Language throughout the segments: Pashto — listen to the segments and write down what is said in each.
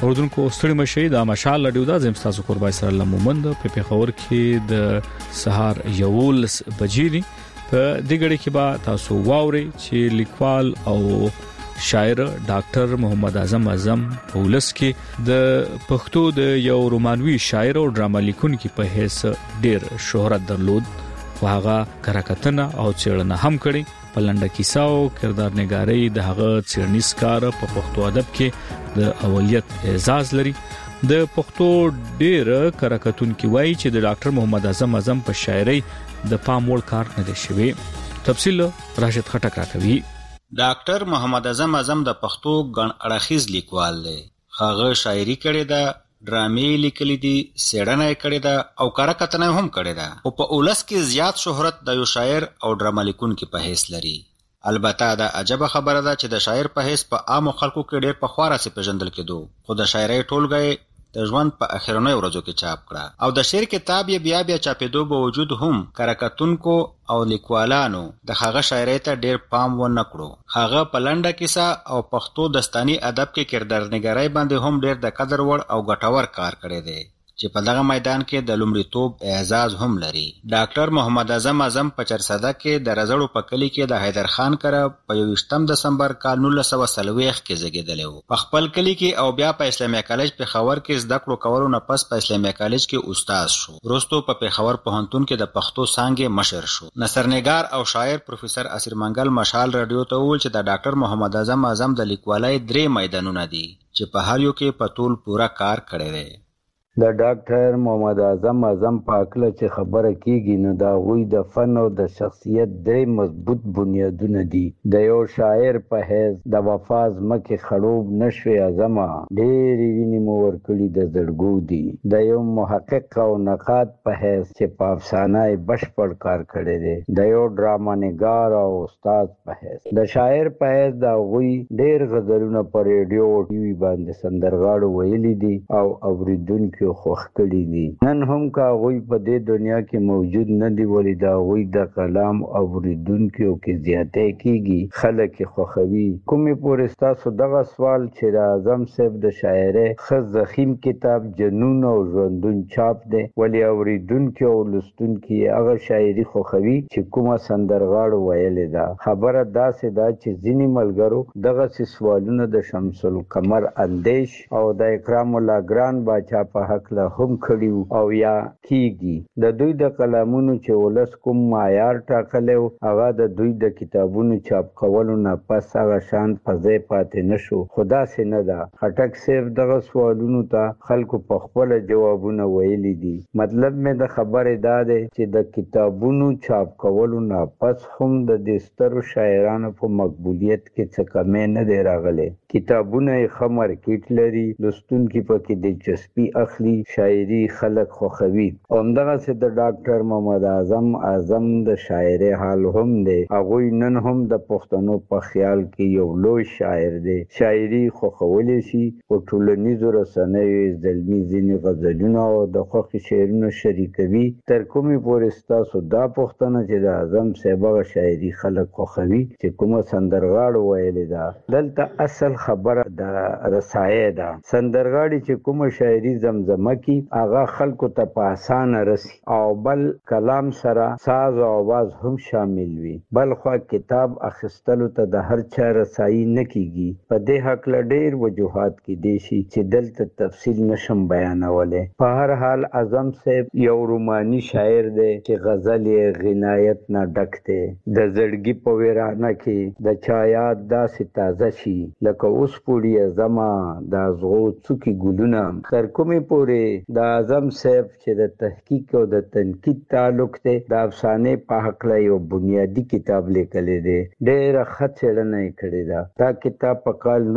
اوردونکو ستړي مشي د مشال لډیو دا زم تاسو قربای سره لمومند په پیښور کې د سهار یول بجې په دې غړي کې با تاسو واوري چې لیکوال او شاعر ډاکټر محمد اعظم پولس کې د پښتو د یو رومانوي شاعر او ډراما لیکونکي په حیث ډیر شهرت درلود خو هغه کراکتنه او څېړنه هم کړې په لنډه کیسه او کردار نګاري د هغه څېړنیز کار په پښتو ادب کې د اولیت اعزاز لري د پښتو ډیر کراکتونکي وایي چې د ډاکټر محمد اعظم په شاعري د پام وړ کار نه دی شوی تفصیل راشد خټک راکوي ډاکټر محمد اعظم د پښتو ګڼ اړخیز لیکوال دی. هغه شاعري کړې ده، ډرامې لیکلې دي، څېړنه کړې ده او کارکتنه هم کړې ده. او په اولس کې زیات شهرت د یو شاعر او ډراما لیکونکي په حیث لري. البته دا عجبه خبره ده چې د شاعر په حیث په عامو خلکو کې ډېر په خواره سي پیژندل کېدو، خو د شاعرۍ ټولګه د ژوند په اخرنۍ ورځو کې چاپ کړه او د شعر کتاب یې بیا چاپېدو باوجود هم کارکتونکو او لیکوالانو د هغه شاعرۍ ته ډیر پام ونه کړو. هغه په لنډه کیسه او پښتو داستاني ادب کې کردار نګارۍ باندې هم ډیر د قدر وړ او ګټور کار کړی دی چې په دغه میدان کې د لومړیتوب اعزاز هم لري. ډاکټر محمد اعظم په چرسده کې د رزړو په کلی کې د حیدر خان کره په 28 دسمبر کال 1940 کې زیږیدلی و. په خپل کلی کې او بیا په اسلامي کالج پېښور کې زده کړو کولو نه پس په اسلامي کالج کې استاد شو. وروسته په پېښور پوهنتون کې د پښتو څانګې مشر شو. نثرنګار او شاعر پروفیسور اسیر منګل مشال رادیو ته وویل چې د ډاکټر محمد اعظم د لیکوالۍ 3 میدانونه دي چې په هر یو کې په ټول پورا کار کړی دی. د ډاکټر محمد اعظم په اکله چې خبره کیږي نو دا غوی د فن او د شخصیت 3 مضبوط بنیادونه دي. د یو شاعر په حیث د وفاز مکه خړوب نشوي اعظم ډېر ویني مو ورکړي د زړګو دي. د یو محقق او نقاد په حیث چې په افسانه بشپړ کار کړی دی. د یو ډراما نګار او استاد په حیث د شاعر په حیث دا غوی ډېر غزلونه په ریډیو او ټي وي باندې سندرغاړو ویلي دي او اوریدونکو خوښ کړي دي. نن هم کا غوی په دې دنیا کې موجود نه دی ولی دا غوی د کلام اوریدونکو کې زیاتې کیږي خلک خوښوي. کومې پورې تاسو دغه سوال چې د اعظم صاحب د شاعرۍ خز زخیم کتاب جنون او ژوندون چاپ دی ولی اوریدونکو او لستونکو هغه شاعري خوښوي چې کومه سندرغاړو ویلې ده. خبره داسې ده چې ځینې ملګرو دغه سوالونه د شمس القمر اندیش او د اکرام الله ګران باچا په حق له هم کړیو او یا کیږي. د دوی د کلامونو چې ولس کوم معیار ټاکلی هغه د دوی د کتابونو چاپ کولو نه پس هغه شان په ځای پاتې نشو. خو داسې نه ده. خټک صاحب دغه سوالونو ته خلکو په خپله جوابونه ویلي دي. مطلب مې د خبرې دا دی چې د کتابونو چاپ کولو نه پس هم د دې سترو شاعرانو په مقبولیت کې څه کمی نه دی راغلی. کتابونه یې ښه مارکیټ لري، لوستونکي پکې دلچسپي اخلي، شاعري خلک خوښوي. همدغسې د ډاکټر محمد اعظم د شاعرۍ حال هم دی. هغوی نن هم د پښتنو په خیال کې یو لوی شاعر دی. شاعري خوښولی شي. په ټولنیزو رسنیو زلمي ځینې غزلونه او د خوښې شعرونه شریکوي. تر کومې پورې ستاسو دا پوښتنه چې د اعظم صاحب هغه شاعري خلک خوښوي چې کومه سندرغاړو ویلې ده. دلته اصل خبره د رسایۍ ده. سندرغاړي چې کومه شاعري زمزمه کی هغه خلکو ته په اسانه رسی او بل کلام سره ساز او आवाज هم شامل وي. بل خو کتاب اخیستلو ته د هر چا رسایي نه کیږي. په دې حق له ډېر وجوهات کې دي چې دلته تفصیل نشم بیانولی. په هر حال اعظم صاحب یو روماني شاعر دی چې غزل یې غنایت نه ډک دی. د زړګي په ویرانه کې د چا یاد داسې تازه شي لکه اوس پوړي زما د ازغو څوکي ګلونه. تر کومې پورې د اعظم صاحب چې د تحقیق او د تنقید تعلق دی د افسانې په هکله یو بنیادي کتاب لیکلی دی. ډېره ښه څېړنه یې کړې ده. دا کتاب په کال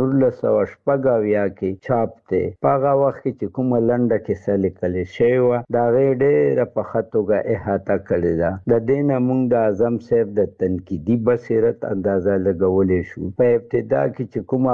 1986 کې چاپ دی. په هغه وخت کې چې کومه لنډه کیسه لیکلې شوې وه د هغې ډېره په ښه توګه احاطه کړې ده. د دې نه موږ د اعظم صاحب د تنقیدي بصیرت اندازه لګولی شو. په ابتدا کې چې کومه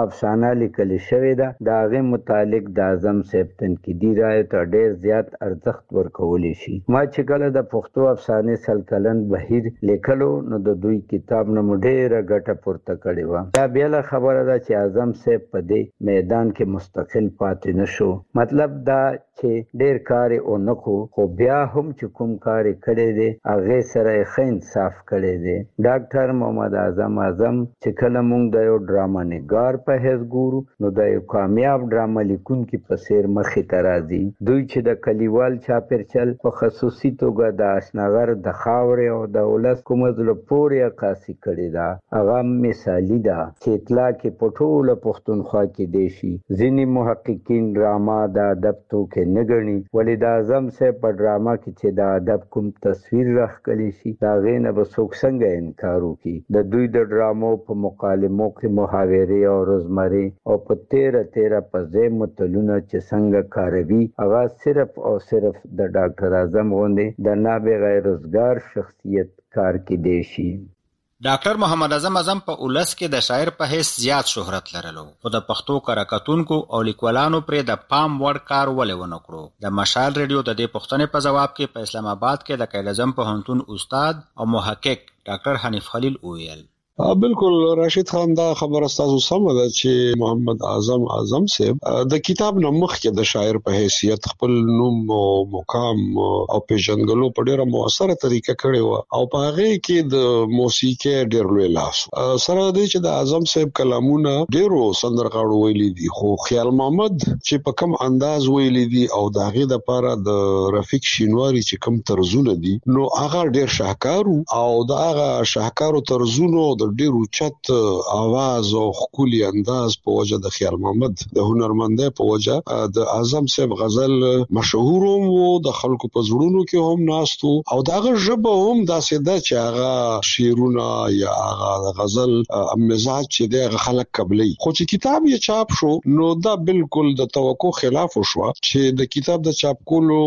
افسانه لیکل شوې ده. د هغې متعلق د اعظم صاحب تنقیدي رایو ته ډېر زیات ارزښت ورکولی شي. ما چې کله د پښتو افسانې سلکلن بهیر لیکلو نو د دوی کتاب نه مو ډېره ګټه پورته کړې وه. دا بیله خبره ده چې اعظم صاحب په دې میدان کې مستقل پاتې نه شو. مطلب دا چې ډېر کار یې ونه کړو، خو بیا هم چې کوم کار یې کړی دی هغې سره یې ښه انصاف کړی دی. ډاکټر محمد اعظم چې کله موږ د یو ډرامه نګار په حیث ګورو نو د یو کامیاب ډرامه لیکونکي په څېر مخې ته راځي. دوی چې د کلیوال چاپېرچل په خصوصي توګه د اشنغر د خاورې او د ولس کومه زړه پورې عکاسي کړې ده هغه مثالي ده چې اطلاع کې په ټوله پښتونخوا کې دی شي. ځینې محققین ډرامه د ادب توکی نه ګڼي، ولې د اعظم صاحب په ډرامه کې چې د ادب کوم تصویر راښکلی شي د هغې نه به څوک څنګه انکار وکړي. د دوی د ډرامو په مکالمو کې محاورې او روزمرې او په تیره په ځای متلونه چې څنګه کاروي هغه صرف او صرف د ډاکټر اعظم غوندې د نابغه روزګار شخصیت کار کې دی شي. ډاکټر محمد اعظم په اولس کې د شاعر په حیث زیات شهرت لرلو، خو د پښتو کره کتونکو او لیکوالانو پرې د پام وړ کار ولې ونه کړو. د مشال ریډیو د دې پوښتنې په ځواب کې په اسلام آباد کې د قائد اعظم پوهنتون استاد او محقق ډاکټر حنیف خلیل وویل. بالکل راشد خان، دا خبره تاسو سم ده چې محمد اعظم صاحب د کتاب نه مخکې د شاعر په حیثیت خپل نوم او مقام او پیژندګلو په ډیره موثره طریقه کړی و او په هغه کې د موسیقي ډیر لوی لاس سره دی چې د اعظم صاحب کلامونه ډیرو سندرغاړو ویلي دي، خو خیال محمد چې په کم انداز ویلي دي او د هغه د لپاره د رفیق شینواری چې کم طرزونه دي نو هغه ډیر شاهکارو او د هغه شاهکارو طرزونو ډیر اوچت आवाज او خولي انداز په وجه د خیال محمد د هنرمندۍ په وجه د اعظم صاحب غزل مشهور وو، د خلکو په زړونو کې هم ناستو او دغه ژبه هم داسې ده چې هغه شعرونه یا هغه غزل مزاج چې دغه خلک قبلي. خو چې کتاب یې چاپ شو نو دا بالکل د توقع خلاف شو چې د کتاب د چاپ کولو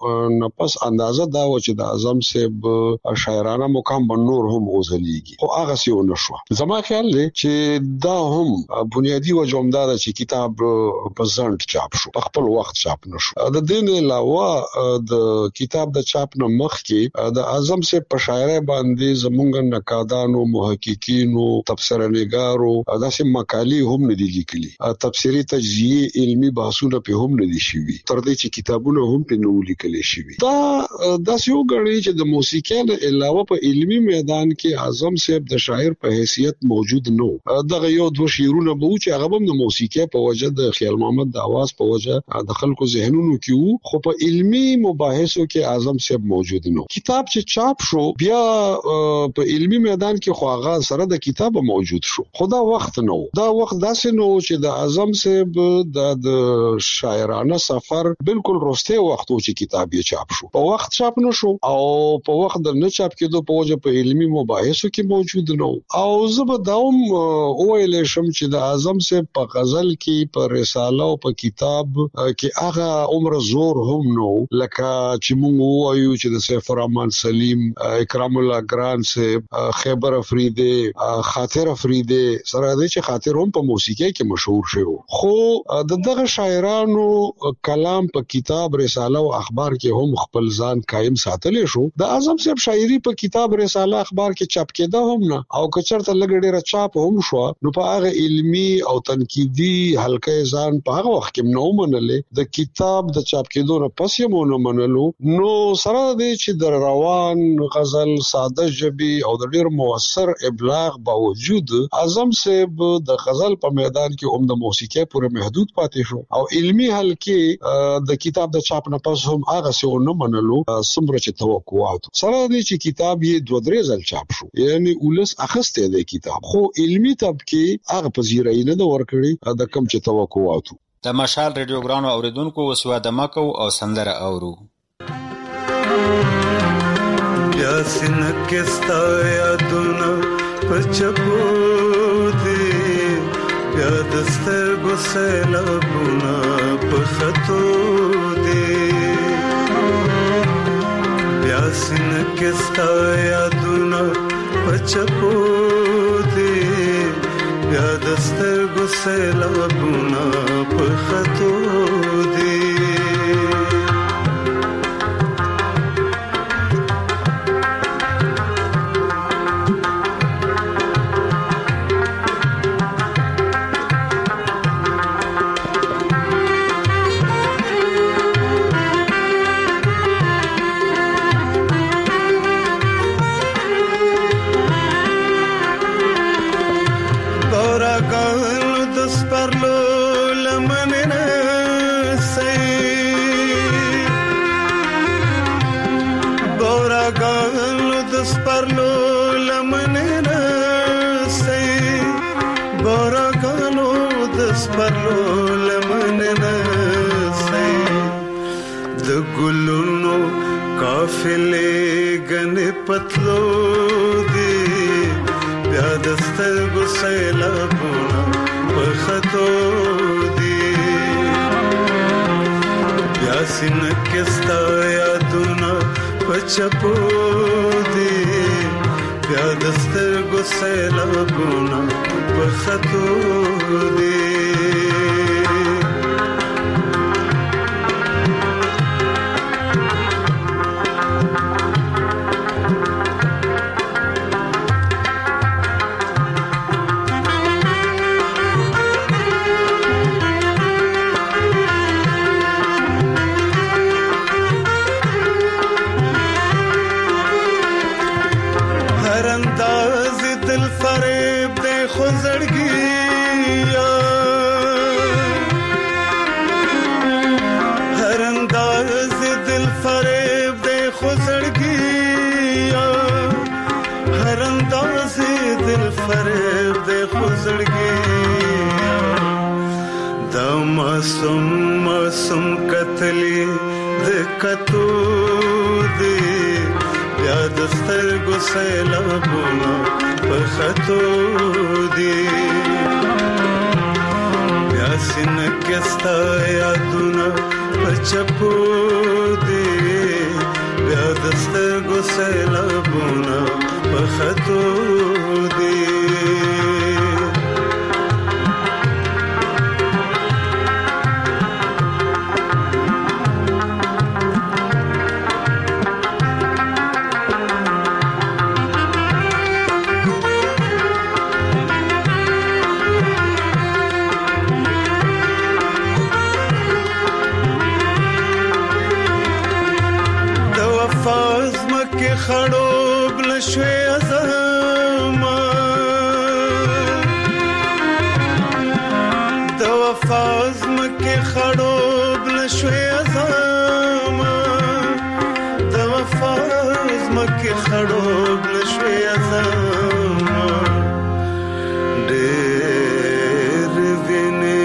نه پس اندازه دا و چې د اعظم صاحب شاعرانه مقام بنور هم اوزلېږي او هغه څه شو. زما خیال دی چې دا هم بنیادی وجه هم دا چې کتاب په ځنډ چاپ شو، په خپل وخت چاپ نشو. د دې نه علاوه د کتاب د چاپ نه مخکې د اعظم صاحب په شاعرۍ باندې زمونږ نقادانو، محققینو، تفسیرنګارو داسې مقالې هم نه دي لیکلي، تفسیری تجزیه علمی بحثونه په هم نه دي شوي، تر دې چې کتابونه هم په نو لیکل شوي. دا داسې وګڼي چې د موسیقۍ نه علاوه په علمی میدان کې اعظم صاحب د شاعر په حیثیت موجود نو. دغه یو دوه شعرونه به چې هغه هم د موسیقۍ په وجه د خیال محمد د आवाज په وجه د خلکو ذهنونو کې وو، خو په علمی مباحثو کې اعظم صاحب موجود نو. کتاب چې چاپ شو بیا په علمی میدان کې خو هغه سره د کتاب موجود شو، خو دا وخت نو. دا وخت داسې نو چې د اعظم صاحب د شاعرانه سفر بالکل روسته وخت چې کتاب یې چاپ شو، په وخت چاپ نشو او په وخت د نه چاپ کېدو په وجه په علمی مباحثو کې موجود نو. او زه به داوم وویل شم چې د اعظم صاحب په غزل کې، په رساله او په کتاب کې هغه عمر زور هم نو لکه چې موږ وایو چې د سیف الرحمن سلیم، اکرام الله ګران صاحب، خیبر افریدی، خاطر افریدی سره دی چې خاطر هم په موسیقۍ کې مشهور شوی، خو دغه شاعرانو کلام په کتاب، رساله او اخبار کې هم خپل ځان قائم ساتلی شو. د اعظم صاحب شاعري په کتاب، رساله، اخبار کې چاپ کېده هم نه او کچرته لګړې را چاپ هم شو نو په هغه علمی او تنقیدي حلقه ځان په هغه وخت کې نو منلې، د کتاب د چاپ کېدو نه پس یې مونږ منلو. نو سره دی چې د روان غزل، ساده ژبي او د ډیر موثر ابلاغ باوجود اعظم صاحب د غزل په میدان کې هم د موسیقۍ پورې محدود پاتې شو او علمی حلقه د کتاب د چاپ نه پس هم هغه څه نه منلو څومره چې توقعات. سره دی چې کتاب یې 2-3 ځل چاپ شو، یعنی ولس اخسته دی کتاب، خو علمی طبقه هغه پذیرای نه ورکړي د کم چې توقعاتو. د مشال ریډیو ګرانو اوریدونکو وسوا د مکو او سندره اورو. بیا سنکستا یادونه پچپو دی، بیا دستر ګسلابونه پخطو دی، بیا سنکستا یادونه پچپو دی، بیا د سترګو سیلابونه په خطو دي پتلو دی بیا د سترګو سیلابونه په خطو دی بیا سینه کې ستا یادونه په چپو دی بیا د سترګو سیلابونه په خطو دی मासूम कतली د کتو دی بیا د سترګو سیلابونه په خطو دی بیا سینه کې ستا یادونه په چپو دی بیا د سترګو سیلابونه په خطو دی خړوب لشوي ازما د وفاز مکه خړوب لشوي ازما د وفاز مکه خړوب لشوي ازما ډېر ویني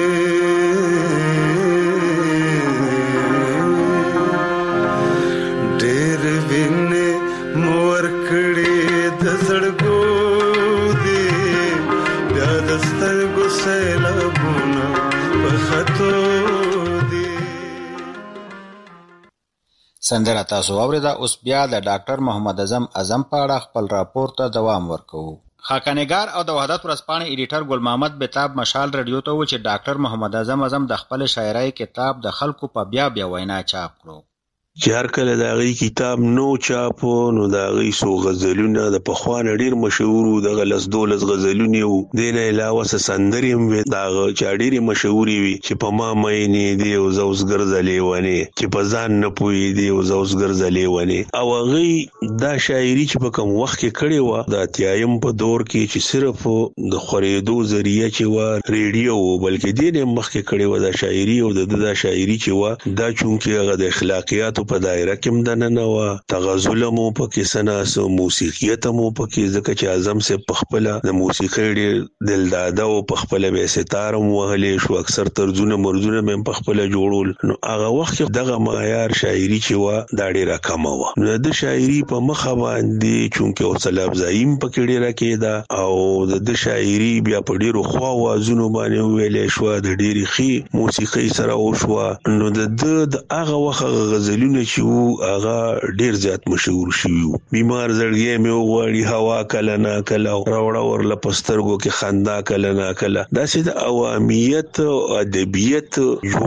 سندره تاسو اوریدا. اوس بیا د ډاکټر محمد اعظم په اړه خپل راپور ته دوام ورکوو. خاکانګار او د وحدت ورځپاڼې ایډیټر ګل محمد بتاب مشال رادیو ته و چې ډاکټر محمد اعظم د خپل شاعرۍ کتاب د خلکو په بیا وینا چاپ کړو. چې هر کله د هغې کتاب نو چاپو نو د هغې څو غزلونه د پخوانه ډېر مشهور وو، دغه 10-12 غزلونې وو. دې نه علاوه څه سندرې هم وې د هغه چې ډېرې مشهورې وي چې په ما مینې دې او زه اوس ګرځه لیونې، چې په ځان نه پوهېدې او زه اوس ګرځه لیونې. او هغې دا شاعري چې په کوم وخت کې کړې وه د اتیایم په دور کې چې صرف د خورېدو ذریعه چې وه ریډیو و، بلکې دې نه مخکې کړې وه دا شاعري. او د دا شاعري چې وه دا چونکې هغه د اخلاقیاتو په دایره کې مدننه وه، تغزل مو پکې سناسو، موسیقیت مو پکې، ځکه چې اعظم صاحب په خپله د موسیقۍ ډېر دلداده او په خپله به ستار هم وهلی شو، اکثر طرزونه مرزونه مې هم په خپله جوړول. نو هغه وخت کې دغه معیار شاعري چې وه دا ډېره کمه وه. نو د شاعري په مخه باندې چونکې حوصله افزایي هم پکې ډېره کېده او د شاعري بیا په ډېرو خوا وازونو باندې وویلی شوه، د ډېرې ښې موسیقۍ سره وشوه. نو د هغه وخت غزلونه غزلونه چې وو هغه ډیر زیات مشهور شوی. بیمار زړګي مې وغواړي هوا کله نه کله راوړه ورله پسترګو کې خندا کله نه کله. دا چې د عوامیت او ادبیت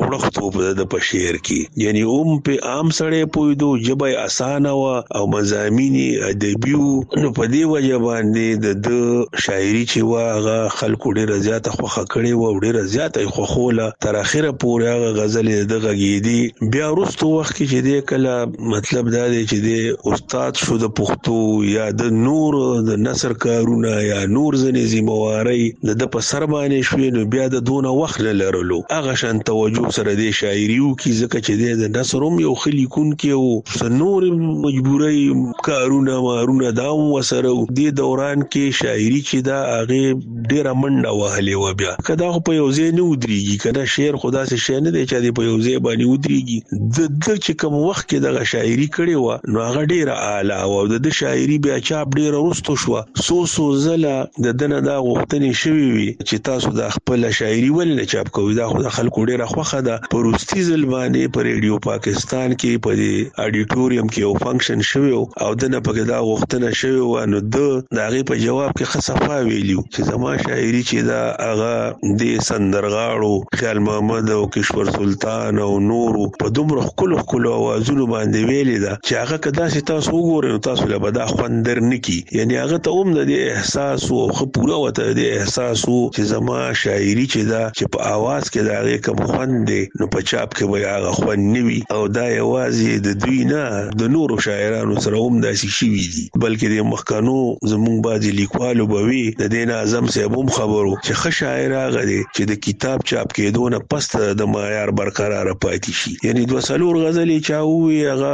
جوړښت د پشیر کې یعنی په عام سړی پویدو جبای اسانه او مضامین ادبیو نو په دې وجه باندې د شاعري چې واغه خلکو ډیر زیات خوخه کړي و ډیر زیات خوخوله تر اخره پورې هغه غزل د غږیدي. بیا وروسته وخت کې چې د کله مطلب دا دی چې د استاد شو د پښتو یا د نور د نثر کارونه یا نور ځنې ذمہواری د په سر باندې شوې نو بیا د دونه وخت نه لرلو هغه شان توجه سره د شاعریو کې ځکه چې د نثروم یو خلیکون کې او نور مجبورای کارونه مارونه دا وسره د دوران کې شاعری چې دا هغه ډیره منډه وهلې و. بیا کدا خو په یو ځای نه ودرېږي کنه شعر خدا سي شي نه دی چې په یو ځای باندې ودرېږي. د چې کوم وخت کې د شاعری کړي و نو هغه ډیره اعلی او د شاعری بیا چاپ ډیره ورستو شو. سو زله د دنه دا غوښتنې شوی وي چې تاسو د خپل شاعری ولې چاپ کوئ. دا خو د خلکو ډیره خوخه ده. پروستی ځل باندې په ریډیو پاکستان کې په اډیټوریم کې یو فنکشن شوی او دنه په دا غوښتنه شوی و نو د هغه په جواب کې خصفا ویلیو چې زما شاعری چې دا هغه د سندرغاړو خیال محمد او کشور سلطان او نور په دومره خلکو اوازونو باندې ویلې ده چې هغه کدا چې تاسو وګورئ تاسو له بدا خوندر نکی یعنی هغه ته د احساس او خپوره وته د احساس چې زما شاعری چې دا چې په आवाज کې دا هغه کوم خوند دی نو په چاپ کې به هغه خوند نیوي او دا یوازې د دوی نه د نورو شاعرانو سره هم داسې شوي دي بلکې د مخکانو زمونږ بعضې لیکوالو به وي د دې نه اعظم صاحب هم خبرو چې ښه شاعر هغه دی چې د کتاب چاپ کېدو نه پسته د معیار برقراره پاتې شي. یعنی 2 غزلې چا ووي هغه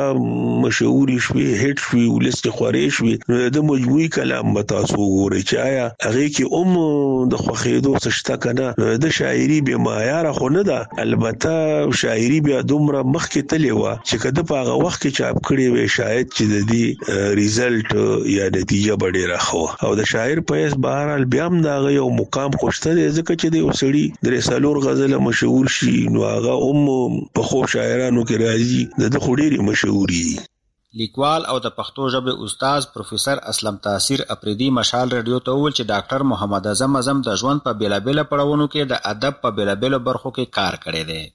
مشهورې شوې هیټ شوې ولس کې خورې شوې نو د مجموعي کلام به تاسو وګورئ چې آیا هغې کې د خوښېدو څه شته که نه. د شاعري بې معیاره خو نه ده البته شاعري بیا دومره مخکې تلې وه چې که ده په هغه وخت کې چاپ کړې وې شاید چې د دې ریزلټ یا نتیجه به ډېره ښه وه. او د شاعر په حیث بهرحال بیا هم د هغه یو مقام خو شته دی ځکه چې د یو سړي 3 غزله مشهور شي نو هغه هم په خوب شاعرانو کې راځي د ده خو ډېرې مشهوري دي. لیکوال او د پښتو ژبې استاد پروفیسر اسلم تاثیر اپریدي مشال رادیو ته وویل چې ډاکټر محمد اعظم د ژوند په بیلابېلو پړاوونو کې د ادب په بیلابېلو برخو کې کار کړی دی.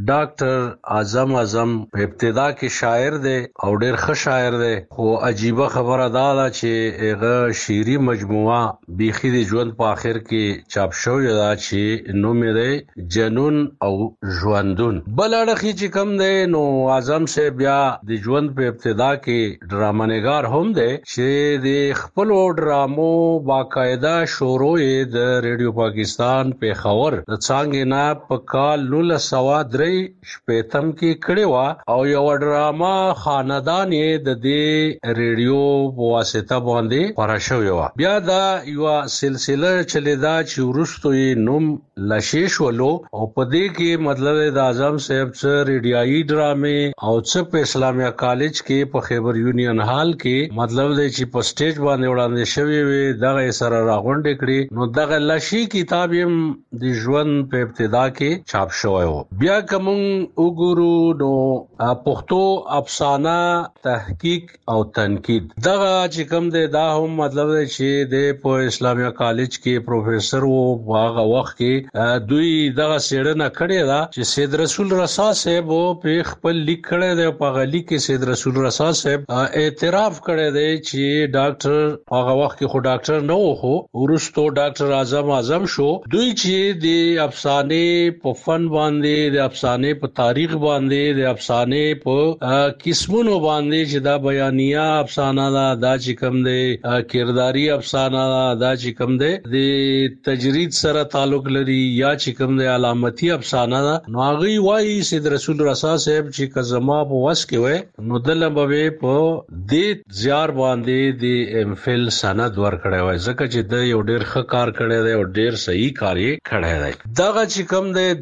ډاکټر اعظم په ابتدا کې شاعر دی او ډېر ښه شاعر دی خو عجیبه خبره دا ده چې هغه شعري مجموعه بیخي د ژوند په آخر کې چاپ شوې ده چې نوم یې دی جنون او ژوندون. بل اړخ چې کم دی نو اعظم صاحب بیا د ژوند په ابتدا کې ډرامه‌نګار هم دی چې د خپلو ډرامو باقاعده شروع یې د ریډیو پاکستان پیښور د څانګې نه په کال 1903 شپیتم کې کړي وا او یو ډراما خاندان یې د دې ریډیو په واسطه باندې خورا شوی و. بیا دا یو سلسله چلیدا چې ورستو یې نوم لشیش ولو او په دې کې مطلب د اعظم صاحب څخه ریډیایي ډرامې او څه په اسلامیه کالج کې په خیبر یونین هال کې مطلب د چې په سټیج باندې وړاندې شوی وي دغه سره راغونډ کړي نو دغه لشي کتاب یې د ژوند په ابتدا کې چاپ شوی و. بیا کوم وګورو نو پښتو افسانه تحقیق او تنقید دغه چې کوم دی دا هم مطلب دی چې د په اسلامیه کالج کې پروفیسور وو هغه وخت کې دوی دغه څېړنه کړې ده چې سید رسول رسا صاحب په خپل لیک کړی دی په هغه لیک کې سید رسول رسا صاحب اعتراف کړی دی چې ډاکټر هغه وخت کې خو ډاکټر نه و خو ورستو ډاکټر اعظم شو. دوی چې د افسانې په فن باندې د افسانې په تاریخ باندې د افسانې په قسمونو باندې چې دا بیانیه افسانه دا چې کوم دی کرداري افسانه دا چې کوم دی د تجرید سره تعلق لري یا چې کوم دی علامتي افسانه دا نو هغه وایي سید رسول رسا صاحب چې کزما په وس کې وای نو دلته به په دې زیار باندې د ام فل سند ورکړی وای ځکه چې د یو ډیر ښه کار کړی دی او ډیر صحیح کار یې کړی دی. دغه چې کوم دی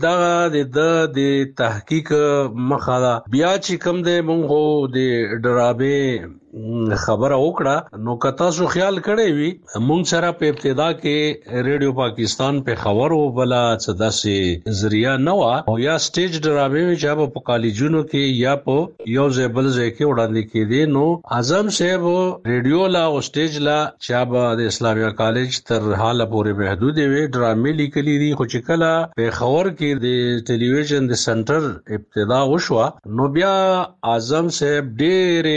دغه د تحقیق مخاله بیا چې کوم دی مونږ د ډرامې خبره وکړه نو کتا سو خیال کړی وي مونږ سره په ابتدا کې ریډیو پاکستان په خبرو بلا څه داسې ذریعہ نه و او یا سټیج ډرامې چې په کالجونو کې یا په یو ځبل ځای کې وړاندې کېدي نو اعظم صاحب ریډیو لا او سټیج لا چې د اسلامیه کالج تر حاله پورې محدود وي ډرامې لیکلي دي خو چې کله په خبر کې د ټلویزیون د سنټر ابتدا وشو نو بیا اعظم صاحب ډېر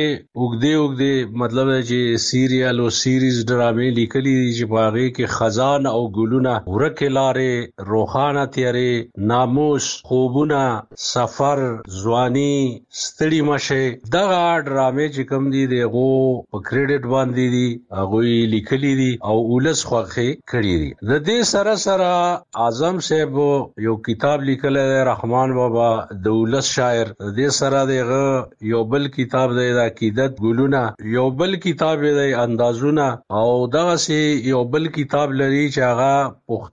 وګدي مطلب چې سیریل او سیریز ډرامې لیکلي چې باغې کې خزان او ګلونه ورکه لارې روخانه تیارې ناموس خوبونه سفر ځواني ستړي مشه دغه ډرامې چې کوم دي دغه په کریډټ باندې دي هغه لیکلي دي او ولس خوخه کړی دي د دې سره سره اعظم صاحب یو کتاب لیکل رحمان بابا د ولس شاعر د دې سره دغه یو بل کتاب د عقیدت ګلونه یو بل کتاب دی اندازونه او دغه سي یو بل کتاب لري چې هغه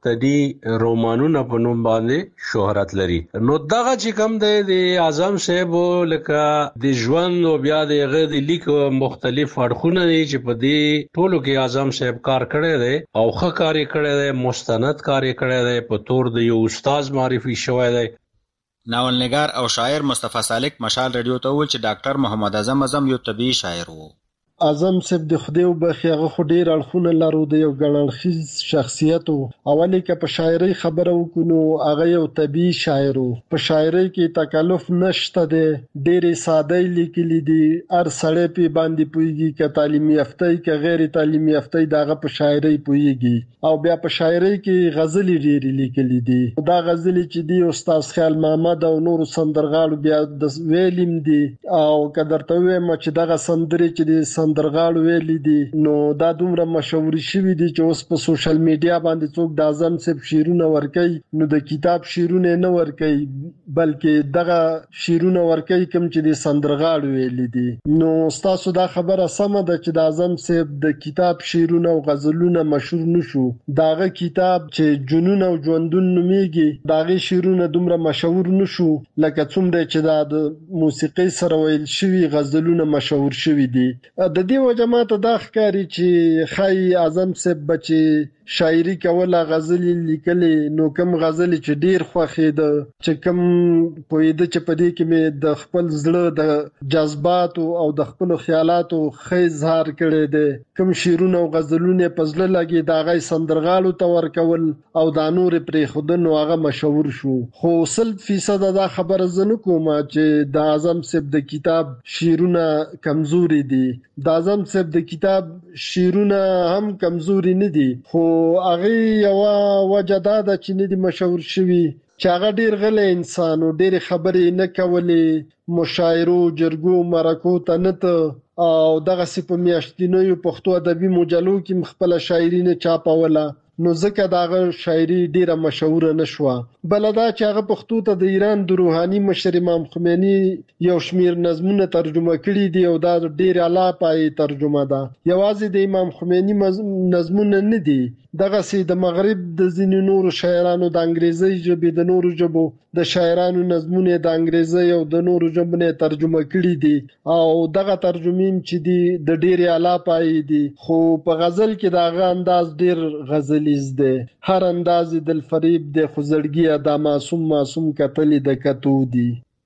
پښتني رومانونه په نوم باندې شهرت لري نو دغه چې کوم دی د اعظم صاحب لکه د ژوند او بیا دغه د لیک مختلف اړخونه دي چې په دې ټولو کې اعظم صاحب کار کړی دی او ښه کار کړی دی مستند کار کړی دی په تور د یو استاد معرفي شوی دی ناولنګار او شاعر مصطفی سالک مشال ریډیو ته ویل چې ډاکټر محمد اعظم یو طبيعي شاعر وو اعظم صاحب د خدای وبخي هغه خو ډیر اړخونه لرو د یو ګڼړخیز شخصیت او ولې که په شاعري خبره وکړو هغه یو طبيعي شاعر په شاعري کې تکلف نشته دی ډېرې ساده لیکلي دي هر سړی په باندې پوهیږي که تعلیم یافته که غیر تعلیم یافته دغه په شاعري پوهیږي او بیا په شاعري کې غزل ډېرې لیکلي دي دا غزل چې دی استاد خیال محمد او نور سندرغاړو بیا د ویلیم دي او کدرته وایم چې دغه سندري چې دی سندرغاړو ویلي دي نو دا دومره مشهور شوي دي چې اوس په سوشل میډیا باندې څوک د اعظم صاحب شعرونه ورکوي نو د کتاب شعرونه نه ورکوي بلکې دغه شعرونه ورکوي کوم چې د سندرغاړو ویلي دي نو تاسو دا خبره سمه ده چې د اعظم صاحب د کتاب شعرونه او غزلونه مشهور نشو داغه کتاب چې جنون او ژوندون نوميږي داغه شعرونه دومره مشهور نشو لکه څومره چې د موسیقي سره ویل شوی غزلونه مشهور شوی دي د دې وجه ماته دا ښکاري چې خای اعظم صاحب بچي شاعري کوله غزل لیکلې نو کوم غزل چې ډیر خوښې ده چې کوم پوهیده چې په دې کې مې د خپل زړه د جذبات او د خپل خیالاتو ښه اظهار کړی دی کوم شعرونه او غزلونه په زړه لګي دا غي سندرغاړو ته ورکول او دا نور پرې خودنو هغه مشهور شو خو 100% دا خبره زنه کوم چې د اعظم صاحب د کتاب شعرونه کمزوري دي د اعظم صاحب د کتاب شعرونه هم کمزوري نه دي خو هغه یو وجه دا ده چې نه دي مشهور شوی چې هغه ډیر غلی انسان او ډیر خبرې نه کولې مشاعرو جرګو مرکو ته نه او دغه په میاشتنیو پښتو ادبي مجلو کې خپل شاعري نه چاپوله نو ځکه داغه شاعري ډیره مشهور نشوه بلدا چې هغه پښتو ته د ایران د روحاني مشر امام خمینی یو شمیر نظمونه ترجمه کړي دي او دا ډیر اعلی پای ترجمه ده یوازې د امام خمینی نظمونه نه دي دغه سي د مغرب د ځینو نورو شاعرانو د انګریزي ژبې د نورو ژبو د شاعرانو نظمونه د انګریزي او د نورو ژبو نه ترجمه کړي دي او دغه ترجمیم چې دي د ډیر اعلی پای دي خو په غزل کې دغه انداز ډیر غزلیز دی هر انداز دل فریب د خزړګي د معصوم کتلې د کتو دي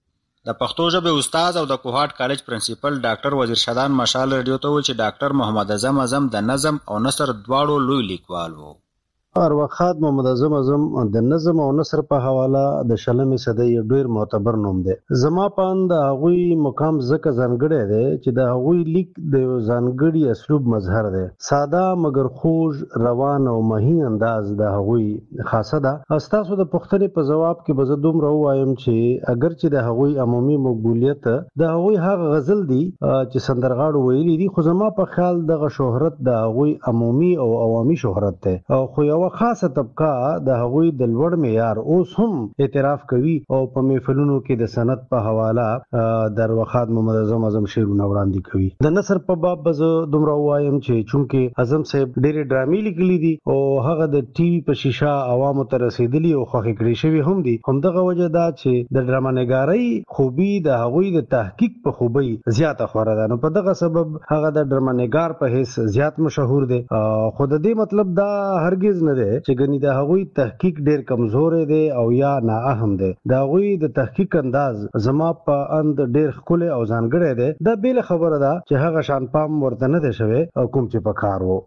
د پښتو ژبې استاد او د کوهاټ کالج پرنسپل ډاکټر وزیر شدان مشال ریډیو ته ویل چې ډاکټر محمد اعظم د نظم او نثر دواړو لوی لیکوال وو ارواخات محمد اعظم د نظم او نثر په حواله د شلمې صدۍ ډیر معتبر نوم دی زما پاند هغوی مقام زکه ځانګړی دی چې د هغوی لیک د ځانګړي اسلوب مظهر دی ساده مګر خوږ روان او مهین انداز د هغوی خاصه ده تاسو د پوښتنې په جواب کې به زه دومره ووایم چې اگر چې د هغوی عمومي مقبولیت د هغوی هغه غزل دی چې سندرغاړو ویلي دي خو زما په خیال دغه شهرت د هغوی عمومي او عوامي شهرت دی خو یو یو خاصه طبقه د هغوی د لوړ معیار اوس هم اعتراف کوي او په محفلونو کې د سند په حواله در وخت محمد اعظم شعرونه وړاندې کوي. د نثر په باب به زه دومره وایم چې چونکې اعظم صاحب ډېرې ډرامې لیکلي دي او هغه د ټي وي په شیشه عوامو ته رسیدلي او خوښې کړې شوي هم دي. همدغه وجه دا چې د ډرامه نګارۍ خوبي د هغوی د تحقیق په خوبۍ زیاته خوره ده. نو په دغه سبب هغه د ډرامه نګار په حیث زیات مشهور دی. خو د دې مطلب دا هرگز نه دی چې ګنې د هغوی تحقیق ډېر کمزورې دی او یا نااهم دی. د هغوی د تحقیق انداز زما په اند ډېر ښکلی او ځانګړی دی. دا بیله خبره ده چې هغه شان پام ورته نه دی شوی کوم چې په کار و.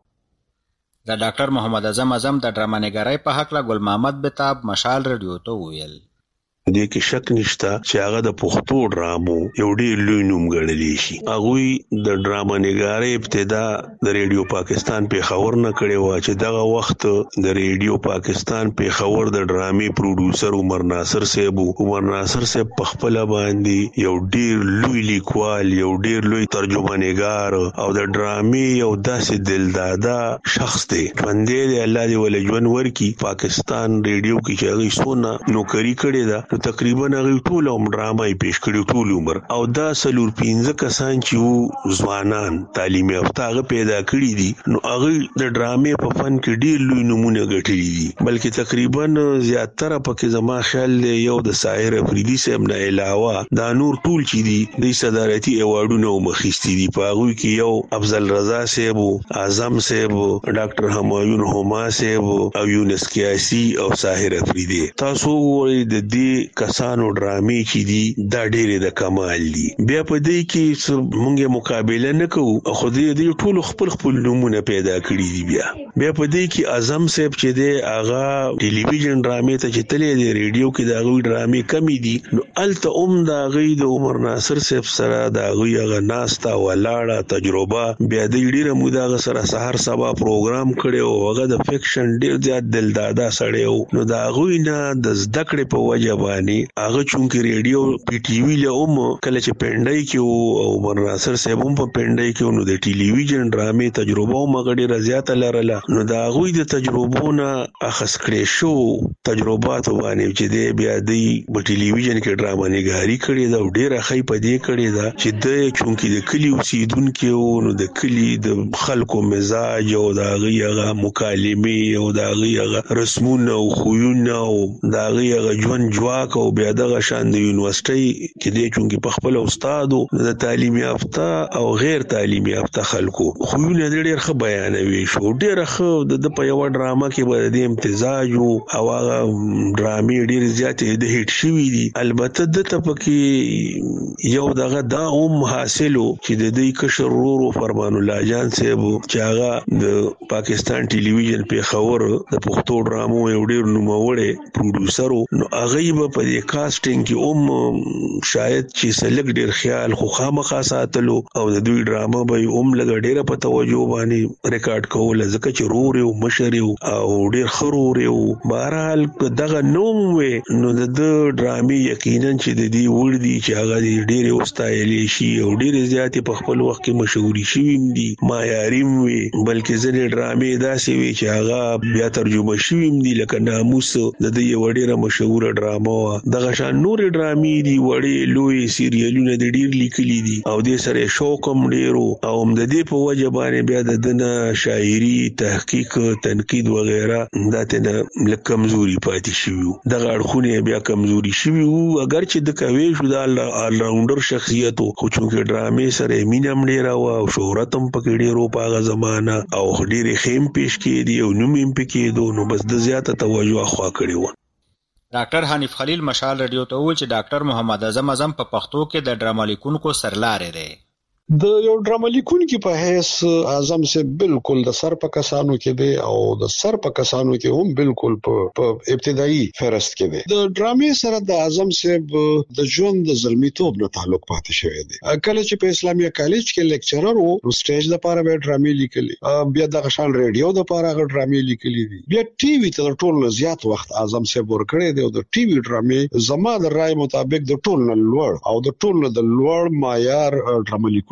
د ډاکټر محمد اعظم د ډرامه نګارۍ په هکله ګل محمد بتاب مشال رادیو ته وویل. دې کې شک نشته چې هغه د پښتو ډرامو یو ډېر لوی نوم ګڼلی شي. هغوی د ډرامه نګارۍ ابتدا د ریډیو پاکستان پیښور نه کړې وه چې دغه وخت د ریډیو پاکستان پیښور د ډرامې پروډوسر عمر ناصر صاحب په خپله باندې یو ډېر لوی لیکوال، یو ډېر لوی ترجمه نګار او د ډرامې یو داسې دلداده شخص دی. ژوندی دی، الله دې ول ژوند ورکړي. پاکستان ریډیو کې چې هغوی څونه نوکري کړې ده تقریبا هغه ټول عمر ډرامه یې پیش کړی ټول عمر. او دا 4-5 کسان چې وو ځوانان تعلیم یافته هغه پیدا کړی دي، نو هغه د ډرامې په فن کې ډیر لوی نمونه ګټلي دي. بلکې تقریبا زیاتره پکې زما خیال دی یو د ساحر افریدي صاحب نه علاوه دا نور ټول چې دي د صدارتي ایوارډونو مخېستي دي. په هغه کې یو افضل رضا صاحب، اعظم صاحب، ډاکټر همایون هما صاحب او یونس کیاسی او ساحر افریدي. تاسو وګورئ د دې کسانو ډرامې چې دي دا ډېرې د کمال دي. بیا په دې کې موږ مقابله نه کوو، خو دې ټول خپل نومونه پیدا کړي دي. بیا په دې کې اعظم صاحب چې دی هغه ټلویزیون ډرامې ته چې تللی دی، ریډیو کې د هغوی ډرامې کمې دي، نو هلته هم د هغوی د عمر ناصر صاحب سره د هغوی هغه ناسته ولاړه تجربه. بیا د ډېره موده هغه سره سهار سبا پروګرام کړی او هغه د فکشن ډېر زیات دلداده سړی و. نو د هغوی نه د زده کړې په وجه باندې هغه چونکې ریډیو پی ټي وي له کله چې پنډۍ کې او عمر ناصر صاحب هم په پنډۍ کې نو د ټلویزیون ډرامې تجربه هم هغه ډېره زیاته لرله. نو د هغوی د تجربو نه اخذ کړی شو تجرباتو باندې چې دی بیا دی په ټلویزیون کې ډرامه نګاري کړې ده او ډېره ښه په دې کړې ده چې دی چونکې د کلي اوسېدونکي وو، نو د کلي د خلکو مزاج او د هغوی هغه مکالمې او د هغوی هغه رسمونه او خویونه او د هغوی هغه ژوند جواک او بیا دغه شان د یونیورسيټي کې دی چونکې په خپل استادو د تعلیم یافته او غیر تعلیم یافته خلکو خوونه ډېر ښه بیانوي شو. ډېر ښه د په یو ډرامه کې به د امتزاج او هغه ډرامې ډېر زیاتې د هیټ شوي دي. البته دته پکې یو دغه دا هم حاصلو چې د دې کشر ورور فرمان الله جان صاحب چې هغه د پاکستان ټلویزیون پیښور د پښتو ډرامو یو ډېر نوموړی پروډوسر، نو هغه په دې کاسټینګ کې شاید چې سلګ ډیر خیال خو خامخا ساتلو او د دوی ډرامه به لګ ډیره په توجه باندې ریکارډ کول ځکه چې رور او مشر او ډیر خرور او بهرحال دغه نوم وې. نو د ډرامې یقینا چې د دې ور دي چې هغه ډیر واستایلی شي او ډیر زیات په خپل وخت کې مشهوري شوي دي، معیاریم وي. بلکې ځینې ډرامې داسې وي چې هغه بیا ترجمه شوي دي لکه ناموس د دې یو ډیره مشهوره ډرامه. دغه شان نور ډرامې دي وړې لوی سیریالونه د ډیر لیکلي دي او د سره شوق هم ډیرو او د دې په وجه باندې بیا د دنه شاعري، تحقیق، تنقید وغیرہ دته نه کمزوري پاتې شوی. دغه اړخونه بیا کمزوري شوی وو اگر چې د کوي شو د آل راونډر شخصیت خو چونکې ډرامې سره مینم ډیر او شهرت هم پکې ډیرو په هغه زمانہ او ډیر خیم پیش کړي او نوم یې پکې دو، نو بس د زیاته توجه خوا کړی و. ډاکټر حنیف خلیل مشال رادیو ته وویل چې ډاکټر محمد اعظم په پښتو کې د ډرامه لیکونکو سرلارې دی. د یو ډرامه لیکونکي په حیث اعظم سے بالکل د سر په کسانو کې دی او د سر په کسانو کې هم بالکل په ابتدایي فهرست کې دی. د ډرامې سره د اعظم صاحب د ژوند د زلمیتوب نه تعلق پاتې شوی دی. کله چې په اسلامي کالج کې لیکچرر وو نو سټیج لپاره به ډرامې لیکلي، بیا د غشان ریډیو لپاره غ ډرامې لیکلي دي، بیا ټي وي ته ټول زیات وخت اعظم صاحب ورکړی دی او د ټي وي ډرامې زما د رائے مطابق د ټول نه لوړ او د ټول نه د لوړ معیار ډرامه لیکونکي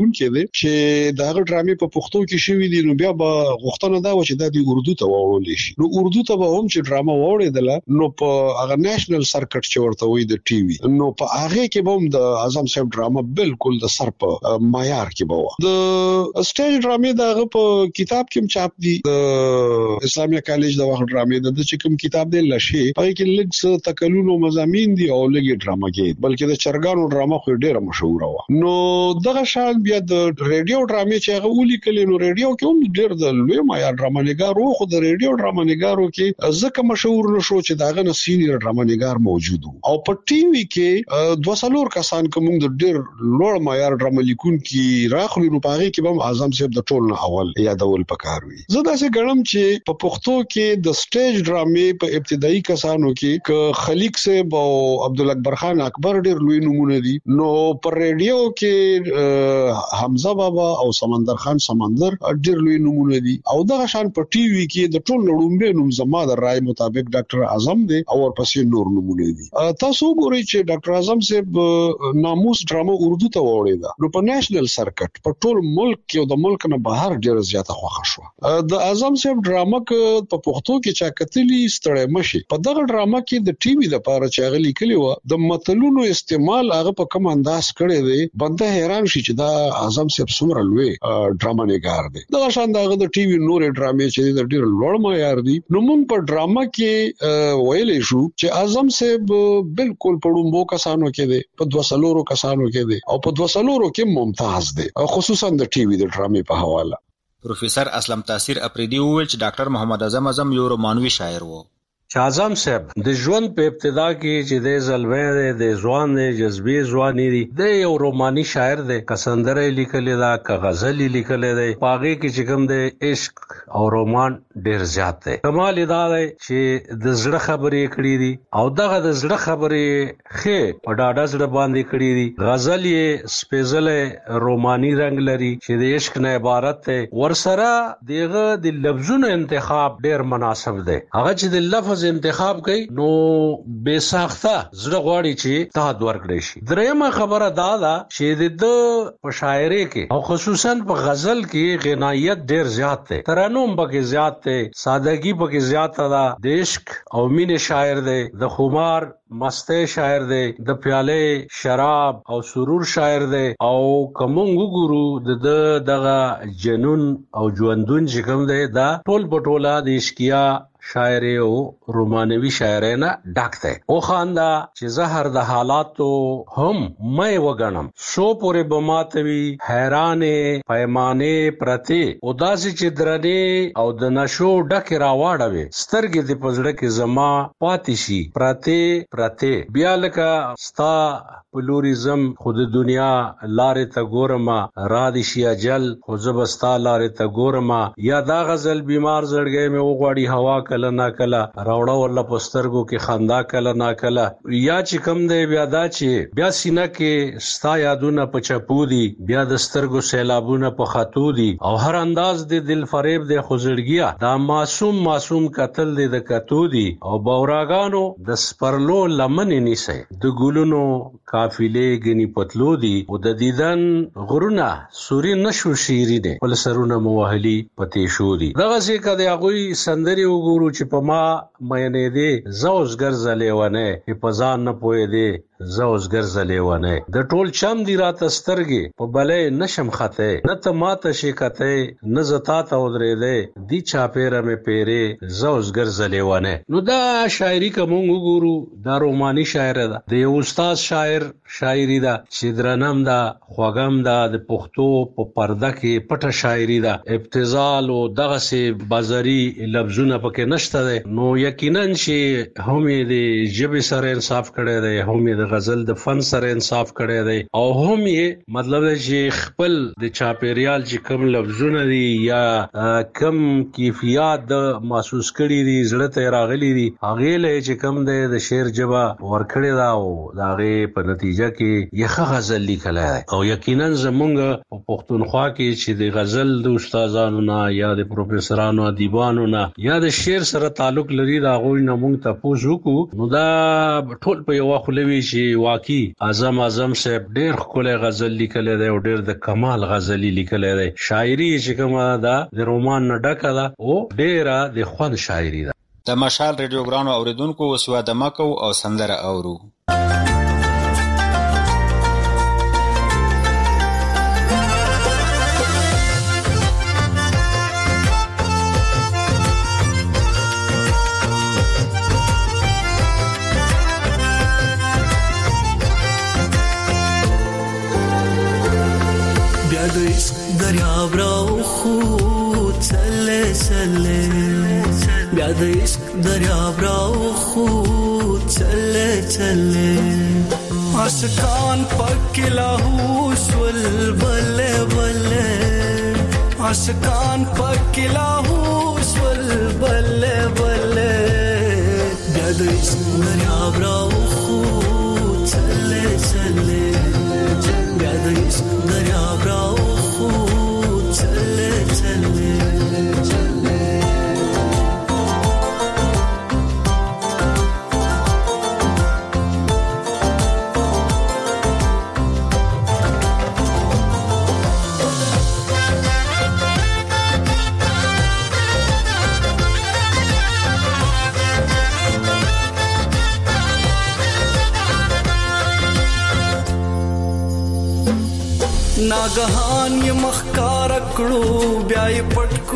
لیکونکي دی چې دا ډرامې په پښتو کې شوې دي نو بیا به غوښتنه دا و چې دا د اردو ته واوړل شي. نو اردو ته به هم چې ډرامه واوړېدله نو په هغه نېشنل سرکټ چې ورته وایي د ټي وي نو په هغه کې به هم د اعظم صاحب ډرامه بالکل د سر په معیار کې به و. د سټیج ډرامې دغه په کتاب کې چاپ دي د اسلامي کالج د وخت ډرامې د چې کوم کتاب دی لشي په کې لږ څه تکلونو مضامین دي او لږ ډرامه کې بلکې د چرګانو ډرامه خو ډیره مشهور و. نو دغه شان بیا د ریډیو ډرامې چې هغه ولیکل نو ریډیو کې هم ډیر د لوی معیار ډرامه نګار خو د ریډیو ډرامه نګارو کې ځکه مشهور نشو چې داغه نه سینیئر ډرامه نګار موجود او په ټي وي کې 200 کسان کوم د ډیر لوړ معیار ډرامه لیکونکي راخلي نو پاره کې هم اعظم صاحب د ټول نه اول یادول پکار وي. زه دا څه ګڼم چې په پښتو کې د سټیج ډرامې په ابتدایي کسانو کې ک خلیق صاحب او عبد الاکبر خان اکبر ډیر لوی نمونه دي. نو پر ریډیو کې حمزه بابا او سمندر خان سمندر ډیر لوی نمونه دي او دغه شان په ټي وي کې د ټول لړومبه نوم زما د رائے مطابق ډاکټر اعظم دی او ورپسې نور نمونه دي. تاسو ګورئ چې ډاکټر اعظم صاحب ناموس ډرامه اردو ته وړي نو په نېشنل سرکټ په ټول ملک کې او د ملک نه بهر ډیر زیاته خوښه شو. د اعظم صاحب ډرامه په پښتو کې چا کتلی ستړی مشي په دغه ډرامه کې د ټي وي لپاره چې هغه لیکلی و د متلونو استعمال هغه په کوم انداز کړی دی بنده حیران شي چې دا اعظم صاحب څومره لوی ډرامه نګار دی. دغه شان دغه د ټي وي نور ډرامې چې د ډیر لوړ معیار دي نو موږ په ډرامه کې ویلې شو چې اعظم صاحب بالکل په ډومبو کسانو کې دی په 200 کسانو کې دی او په 200 کې ممتاز دی خصوصا د ټي وي د ډرامې په حواله. پروفیسر اسلم تاثیر اپریدي وویل چې ډاکټر محمد اعظم یو رومانوي شاعر و. اعظم صاحب د ژوند په ابتدا کې چې د زلوی د ځوان د جذبي ځواني دی د یو روماني شاعر دی کسندره لیکل دا ک غزل لیکل دی پاغه کې چې کوم د عشق او رومان ډیر زیات دی. کمال دا دی چې د زړه خبرې کړې دي او دغه د زړه خبرې خې په ډاډه زړه باندې کړې دي. غزل یې سپیشل روماني رنگ لري چې د عشق نه عبارت دی. ورسره دغه د لفظونو انتخاب ډیر مناسب دی. هغه چې د لفظ انتخاب کوي نو بے ساخته زړه غواړي چې تاد ورکړي شي. درېمه خبره دا ده چې د په شاعري کې او خصوصا په غزل کې غنایت ډیر زیات دی. ترانوم پکې زیات دی. سادهګي پکې زیات ده. د عشق او مینې شاعر دی. د خمار مسته شاعر دی. د پیاله شراب او سرور شاعر دی. او کومنګ ګورو د دغه جنون او ژوندون چې کوم دی دا ټول پټولا د عشقیا شاعر او رومانوي شاعرانه ډاک دی. او خاندا چې زهر د حالاتو هم مې وګڼم سو پورې بماتوي حیرانې پیمانې پرتی او داسې چې درنې او د نشو ډک راواړوي سترګې د پزړه کې زما پاتې شي پرتی بیا لکه ستا پلوریزم خود دنیا لارې ته ګورما را دي شي اجل خو زبستا لارې ته ګورما یا دا غزل بیمار زړګې مې وغواړي هوا کله نا کله راوړه ول پسترګو کې خندا کله نا کله یا چې کم دی بیا دا چې بیا سینه کې ستا یادونه په چپو دي بیا د سترګو سیلابونه په خطو دي او هر انداز د دل فریب د خوزړګیا دا معصوم قتل دی د کتو دي او باوراګانو د سپرلو لمن نیسي د ګلونو قافلې غني پتلو دي او د دیدن غرونه سوري نشو شیرینه ول سرونه موهلي پتې شو دي. دغه څخه د هغوی سندري وګورو چې په ما مینې دي زوز ګرځلې ونه په ځان نه پوي دي زوز ګرځلې ونه د ټول چم دی رات سترګې په بلې نشم خته نه ته ماته شي کته نه زتا ته ودرې دي دی چا پیره مې پیره زوز ګرځلې ونه. نو دا شاعري کوم وګورو دا روماني شاعر ده د یو استاد شاعري ده چې درنم ده خوګم ده د پښتو په پرده کې پټه شاعري ده ابتذال او دغه سي بازاري لفظونه پکې نشته ده. نو یقینا چې هم دې ژبې سره انصاف کړي ده هم د غزل د فن سره انصاف کړي دی او هم یې مطلب چې خپل د چاپیریال چې کم لفظونه دي یا کم کیفیت د محسوس کړي دي زړه ته راغلي دي هغه له چې کم د شعر جبا ورکړي دا او داغه په نتیجه کې یخه غزل لیکلای او یقینا زمونږ په پښتونخوا کې چې د غزل د استادانو نه یا د پروفیسورانو ادیبانو نه یا د شعر سره تعلق لري دا غوښنه مونږ ته پوښتنه نو دا ټول په یو خلوي چې واقعي اعظم صاحب ډېر ښکلی غزل لیکلی دی او ډېر د کمال غزلي لیکلی دی. شاعري چې کومه ده د رومان نه ډکه ده او ډېره د خوند شاعري ده. د مشال ریډیو ګرانو اوریدونکو اوس یوه دمه کوو او سندره اورو. بیا د عشق دریاب راو خود چله چله بیا د عشق دریاب راو خود چله چله عاشقان پکې لاهو شول بله بله عاشقان پکې لاهو شول بله بله بیا د عشق دریاب راو خود چله چله بیا د عشق دریاب راو خود چله چله ناګهان یې مخکار کړو بیا یې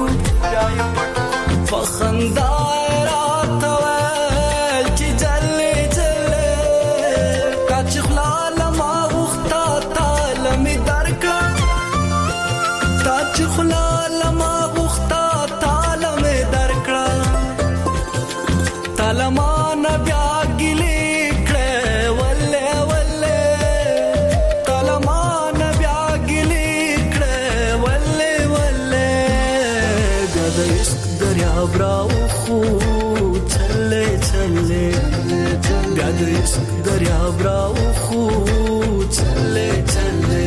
پټکو فخندا راته ویل چې جلې جلې کاچ خلال ما غوښتا تاله مې درکړه کاچ خلال ما غوښتا تاله مې درکړه تاله ما نه بیا ګیلې براو خود چله چله بیا د عشق دریاب راو خود چله چله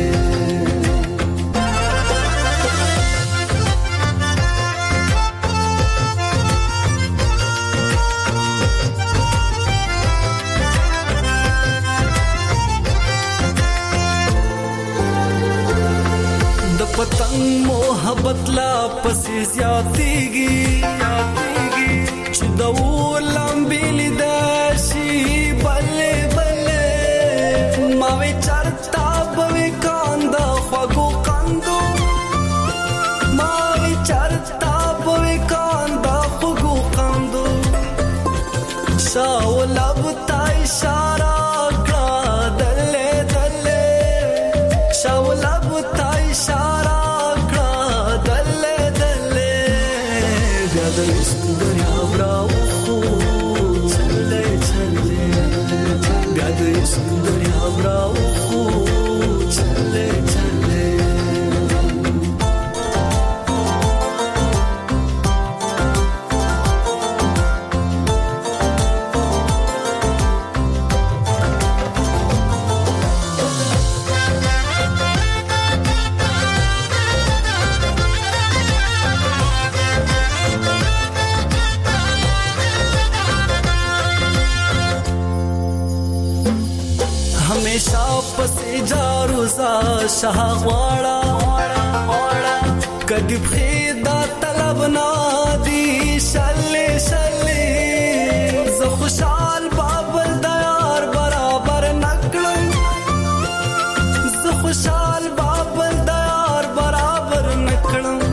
د پتنګ محبت لا پسې زیاتېږي چې د ولمبې لیداشي بلې بلې ما وی چرتا به کاندا خوږو کاندو ما وی چرتا به کاندا خوږو کاندو شاولب تا اشاره کړه دلې دلې شاولب تا اشاره کړه دلې دلې بیا د عشق دریاب راو خود چله چله بیا د عشق دریاب راو خود چله چله हमेशा पसे जारूजा शाह वाड़ा कदी फेदा तलब ना दी शले शले ज खुशाल बाबल दयार बराबर नकलम ज खुशाल बाबल दयार बराबर नकलम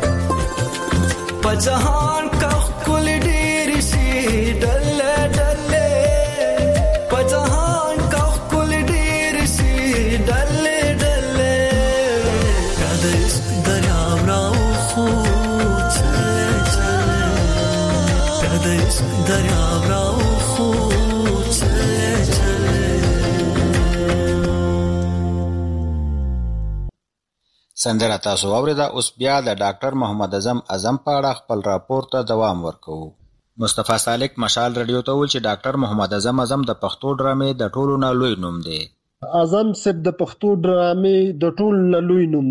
पजहान का कुल डेर सी डले डले पजहान का कुल डेर सी डले डले कद इश्क दरिया राव खूब चले चले कद इश्क दरिया राव खूब चले चले سندره تاسو اوریدا. اوس بیا د ډاکټر محمد اعظم په اړه خپل راپور ته دوام ورکوو. مصطفی سالک مشال رادیو ته ویل چې ډاکټر محمد اعظم د پښتو ډرامې د ټولو نه لوی نوم دی. اعظم صاحب د پښتو ډرامې د ټولو نه لوی نوم دی.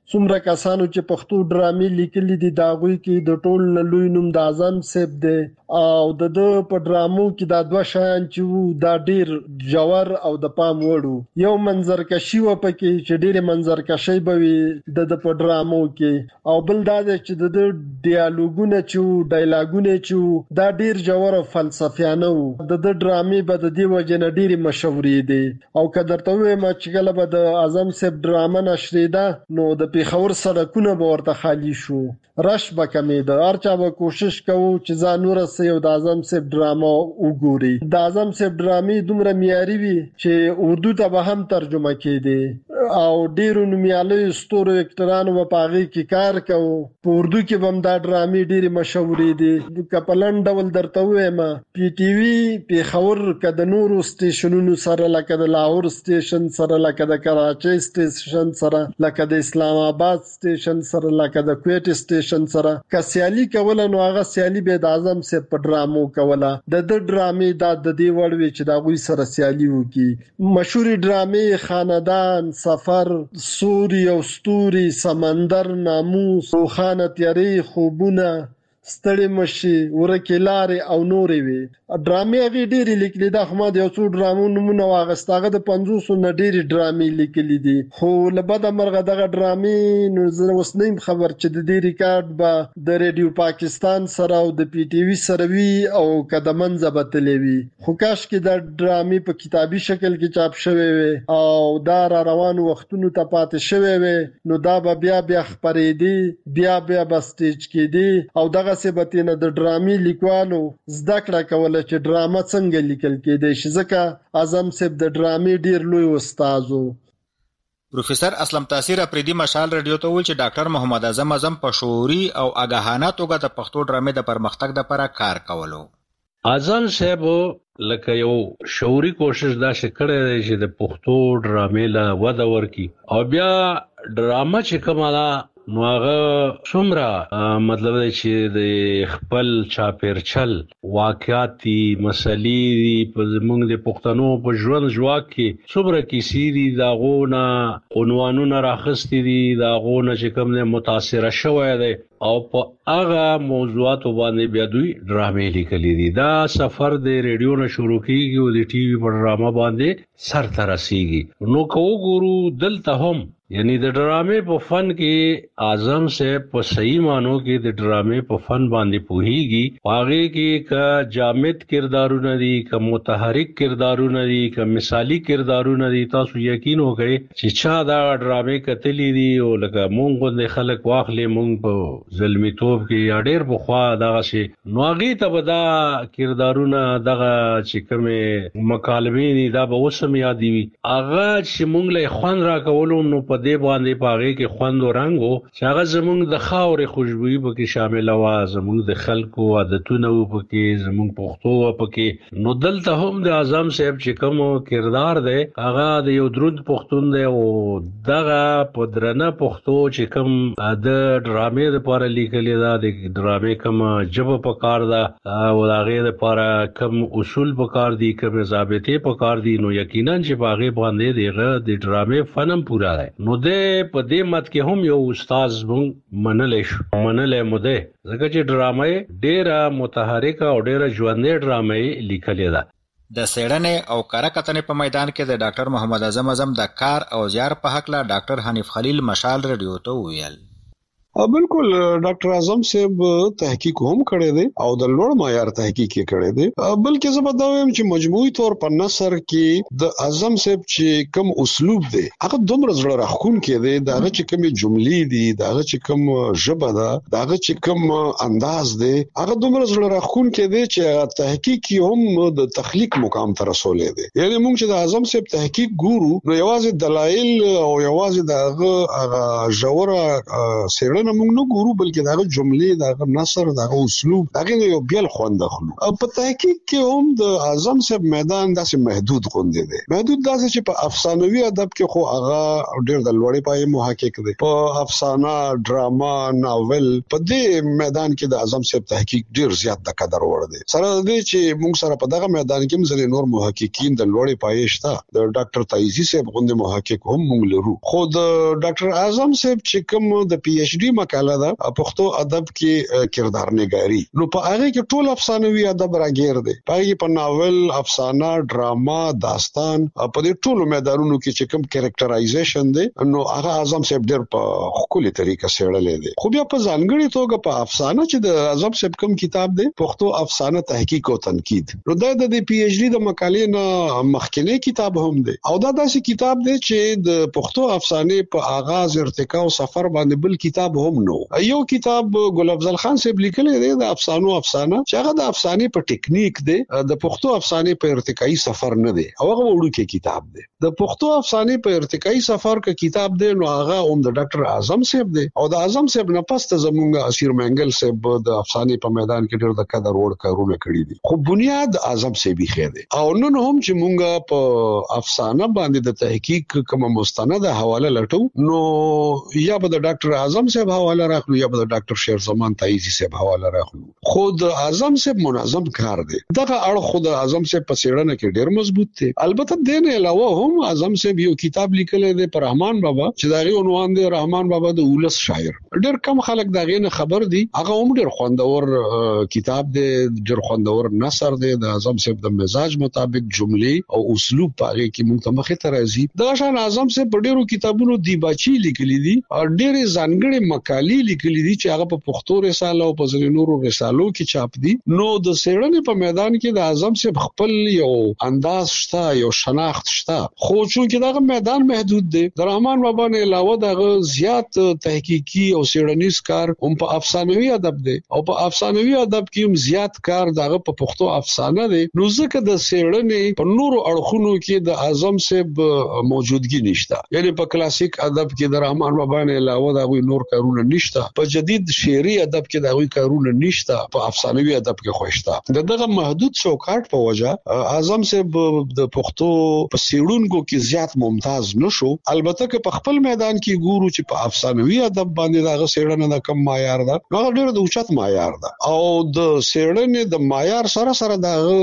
څومره کسانو چې پښتو ډرامې لیکلي دي دا غوي کې د ټول نه لوی نوم د اعظم صاحب دی او د په ډرامو کې دا دوه شیان چې دا ډیر جوړ او د پام وړو یو منظرکشي و پکې چې ډیر منظرکشي به وي د په ډرامو کې او بل دا چې د ډیالوګونه چې ډایلاګونه چې دا ډیر جوړ او فلسفیانه وو د ډرامې به د دې وجه نه ډیر مشهورې دي او کدرته وایم چې کله به د اعظم صاحب ډرامه نشریده نو د پیښور سړکونه به ورته خالی شو رش به کمېده هر چا به کوشش کوو چې ځان ورسوي او د اعظم صاحب ډرامه وګوري د اعظم صاحب ډرامې دومره معیاري وي چې اردو ته به هم ترجمه کېدې او ډیرو نومیالیو ستورو اکټرانو به په هغې کې کار کوو په اردو کې به هم دا ډرامې ډیرې مشهورې دي که په لنډ ډول درته ووایم پی ټي وي پیښور که د نورو سټیشنونو سره لکه د لاهور سټیشن سره لکه د کراچۍ سټیشن سره لکه د اسلام آباد سټیشن سره لکه د کویټ سټیشن سره که سیالي کوله نو هغه سیالي به د اعظم صاحب په ډرامو کوله د ډرامې دا د دې وړ وی چې دا غوي سره سیالي وکي مشهور ډرامې خاندان سفر سوري او ستوري سمندر ناموس روخانه تیری خوبونه ستړي مشي ورکه لارې او نورې وي ډرامې هغه ډېری لیکلي دا خو ما د یو څو ډرامو نمونه واغستاغه د 500 نه ډېری ډرامې لیکلي دي خو لبد مرغه دغه ډرامې نو زه اوس نه خبر چې د دې ریکارډ به د ریډیو پاکستان سره او د پی ټی وی سره وی او قدمن زبتلې وی خو کاش کې د ډرامې په کتابي شکل کې چاپ شوی وي او دا را روان وختونو ته پاتې شوی وي نو دا به بیا خبرېدي بیا بسټیج کېدي او دغه سبتینه د ډرامې لیکوالو زده کړه کوله چې ډرامه څنګه لیکل کېدای شي ځکه اعظم صاحب د ډرامې ډیر لوی استاد وو پروفیسور اسلم تاثیر اپریدي مشال رادیو ته ویل چې ډاکټر محمد اعظم په شعوري او آگاهانه توګه د پښتو ډرامې د پرمختګ لپاره کار کولو اعظم صاحب لکه یو شعوري کوشش دا شکړه دی چې د پښتو ډرامې لا وده ورکي او بیا ډرامه چې کومه نو هغه څومره مطلب دی چې د خپل چاپیرچل واقعاتي مسلې په زموږ د پښتنو په ژوند ژواک کې څومره کیسې دي داغونه عنوانونه راخستي دي داغونه چې کوم نه متاثر شوی دی او په هغه موضوعاتو باندې بیا دوی ډرامې لیکلي دي دا سفر د ریډیو نه شروع کیږي او د ټي وي په ډرامه باندې سر ته رسیږي نو کو ګورو دلته هم یعنی د ډرامې په فن کې اعظم صاحب په صحیح مانو کې د ډرامې په فن باندې پوهیږي هغه کې ک جامد کردارونه دي ک متحرک کردارونه دي ک مثالی کردارونه دي تاسو یقین وکړئ چې چا دا ډرامې کتلې دي او لکه مونږ د خلک واخلې مونږ په ظلمي توپ کې یا ډېر بخوا دغه شي نو هغه ته به دا کردارونه دغه چې کومه مکالمې دي دا به وسم یاد وي هغه چې مونږ له خوان را کولو نو په دې باندې پاغه کې خوند او رنگ او چې هغه زمونږ د خاورې خوشبوئی پکې شامل و زمونږ د خلکو عادتونه پکې زمونږ پښتو پکې نو دلته هم د اعظم صاحب چې کوم کردار دی هغه د یو درود پښتون دی او دغه پدرنه پښتو چې کوم د ډرامې لپاره لیکل دا د ډرامې کوم جبه په کار دا او هغه لپاره کوم اصول په کار دي کوم ضابطې په کار دي نو یقینا چې باغې باندې دغه د ډرامې فنم پورا دی نو ده په دې مت کې هم یو استاد مونږ منلې مو ده ځکه چې ډرامې ډېره متحرکه او ډېره ژوندۍ ډرامې لیکلې ده د سیړنې او کره کتنې په میدان کې د ډاکټر محمد اعظم د کار او زیار په حق لا ډاکټر حنیف خلیل مشال رادیو ته ویل بالکل ډاکټر اعظم صاحب تحقیق هم کړی دی او د لوړ معیار تحقیق یې کړی دی بلکې زه به دا وایم چې مجموعي تور په نثر کې د اعظم صاحب چې کوم اسلوب دی هغه دومره زړه راښکونکی دی دغه چې کوم جملې دي دغه چې کوم ژبه ده دغه چې کوم انداز دی هغه دومره زړه راښکونکی دی چې تحقیق هم د تخلیق مقام ته رسولې دی یعنی موږ چې د اعظم صاحب تحقیق ګورو نو یوازې دلایل او یوازې دغه ژوره سیړنه هغه موږ نه ګورو بلکې دا جملې دا نثر دا اسلوب دا یو بیل خوند خلو او په تحقیق کې هم د اعظم صاحب میدان داسې محدود غونډې دي محدود داسې چې په افسانوي ادب کې خو هغه ډېر د لوړې پای محقق دي په افسانه ډراما ناول په دې میدان کې د اعظم صاحب تحقیق ډېر زیات د قدر وړ دي سره دې چې موږ سره په دغه میدان کې مزل نور محققین د لوړې پای شته د ډاکټر تایزی صاحب غوندې محقق هم موږ لرو خو د ډاکټر اعظم صاحب چې کوم د پی ایچ ډی مقاله ده پښتو ادب کې کردارنګاری نو په هغه کې ټول افسانوي ادب راګیر دي په هغه په ناول افسانه ډراما داستان په دې ټولو میدانونو کې چې کوم کریکټرایزیشن دي نو هغه اعظم صاحب ډېر په خپله طریقه سره دي خو بیا په ځانګړي توګه په افسانه چې د اعظم صاحب کوم کتاب دی پښتو افسانه تحقیق او تنقید نو دا د پی ایچ ډی د مقالې نه مخکنی کتاب هم دی او دا داسې کتاب دی چې د پښتو افسانه په آغاز ارتقا او سفر باندې بل کتاب هم نو یو کتاب ګل افضل خان صاحب لیکلی دی د افسانو افسانه چې هغه د افسانه په ټیکنیک دی د پښتو افسانه په ارتقایي سفر نه دی او هغه وړوکی کتاب دی د پښتو افسانه په ارتقایي سفر کې کتاب دی نو هغه هم د ډاکټر اعظم صاحب دی او د اعظم صاحب نه پس ته زمونږ اسیر منګل صاحب د افسانه په میدان کې ډېر د قدر وړ کارونه کړی دي خو بنیاد اعظم صاحب یې دی او نن هم چې مونږه په افسانه باندې د تحقیق کوم مستند حواله لټو نو یا به د ډاکټر اعظم صاحب حواله راخلو یا به د ډاکټر شیر زمان تایزی صاحب حواله راخلو خود اعظم صاحب منظم کار دی دغه اړه خود اعظم صاحب په سیړنه کې ډېر مضبوط دی البته دین علاوه هم اعظم صاحب یو کتاب لیکلی دی پر رحمان بابا چې دغه عنوان دی رحمان بابا د ولس شاعر ډېر کم خلک دغه نه خبر دي هغه هم ډېر خوندور کتاب دی ډېر خوندور نثر دی د اعظم صاحب د مزاج مطابق جملې او اسلوب پاره کې موږ ته مخه ته راځي دا شان اعظم صاحب په ډېرو کتابونو دی باچی لیکلي دي او ډېرې ځانګړې مقالې لیکلي دي چې هغه په پښتو رساله او په ځینو نورو رسالو کې چاپ دي نو د سیړنې په میدان کې د اعظم صاحب خپل یو انداز شته یو شناخت شته خو چې دغه میدان محدود دی د رحمان بابا نه علاوه دغه زیات تحقیقي او سیړنیز کار هم په افسانوي ادب دی او په افسانوي ادب کې هم زیات کار دغه په پښتو افسانه دی نو ځکه د سیړنې په نورو اړخونو کې د اعظم صاحب موجودګي نشته یعنی په کلاسیک ادب کې د رحمان بابا نه علاوه د نور کارونه نشته په جدید شعري ادب کې د کارونه نشته په افسانوي ادب کې خوښته دغه محدود چوکاټ په وجه اعظم صاحب د پښتو په سیړونکو کې زیات ممتاز نشو البته که په خپل میدان کې ګورو چې په افسانوي ادب باندې دغه سیړنه د کم معیار ده هغه ډېر د اوچت معیار ده او د سیړنې د معیار سره سره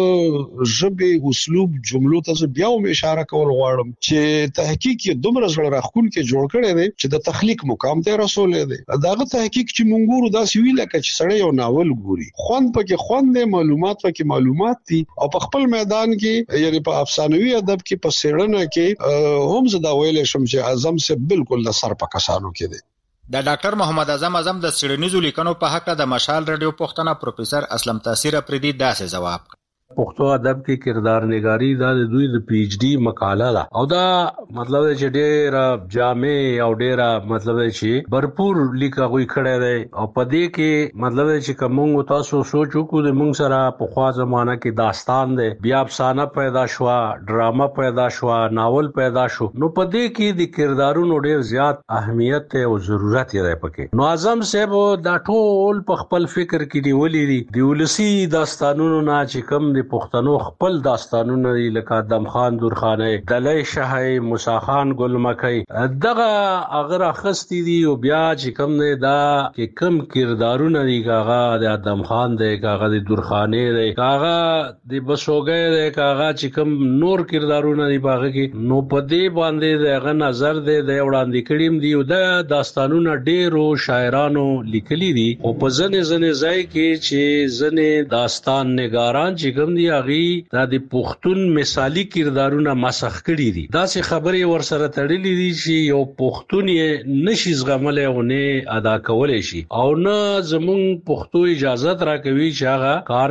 د ژبې اسلوب جملو ته بیا هم اشاره کول غواړم چې تحقیق یې دومره زړه راخون کې جوړ کړی دی چې د تخلیق مقام ته رسولې دی داغه تحقیق چې مونږ ګورو دا سی ویل چې سړی یو ناول ګوري خوند پکې خوند دی معلومات پکې معلومات دي او په خپل میدان کې یعنی په افسانوي ادب کې په سیړنه کې هم زدا ویل شم چې اعظم سے بالکل د سر په کسانو کې دی د ډاکټر محمد اعظم د سیړنیزو لیکنو په حق د مشال رادیو پښتنه پروفیسور اسلم تاثیر پردي داسې جواب پښتو ادب کې کردار نگاری دا د دوی د پی ایچ ډی مقاله ده او دا مطلب چې ډېر جامع او ډېر مطلب چې भरपूर لیکه غوي کړه دی او په دې کې مطلب چې کوم تاسو سوچ وکړو د مونږ سره په خوا زمانہ کې داستان دی بیا افسانه پیدا شو ډراما پیدا شو ناول پیدا شو نو په دې کې د کردارونو ډېر زیات اهمیت او ضرورت یې پکې نو اعظم صاحب دا ټول په خپل فکر کې نیولې دي د ولسی داستانونو نه چې کوم پښتنو خپل داستانونه لکه دم خان دورخانه دلای شاه موسی خان ګل مکي دغه اگر اخستی دي او بیا چې کوم نه دا کې کم کردارونه دي کاغه د دم خان دی کاغه د دورخانه دی کاغه د بسوګه دی کاغه چې کوم نور کردارونه دي باغ کې نو په دې باندې دغه نظر دی د وړاندې کړیم دی او د داستانونه ډیرو شاعرانو لیکلي دي او په ځنې ځای کې چې ځنې داستان نگاران چې کوم دی اغي د پښتون مثالی کردارونه مسخ کړي دي دا څه خبرې ور سره تړلې دي چې یو پښتون یې نشي زغمل او نه ادا کولای شي او نه زمون پښتو اجازه راکوي چې هغه کار دی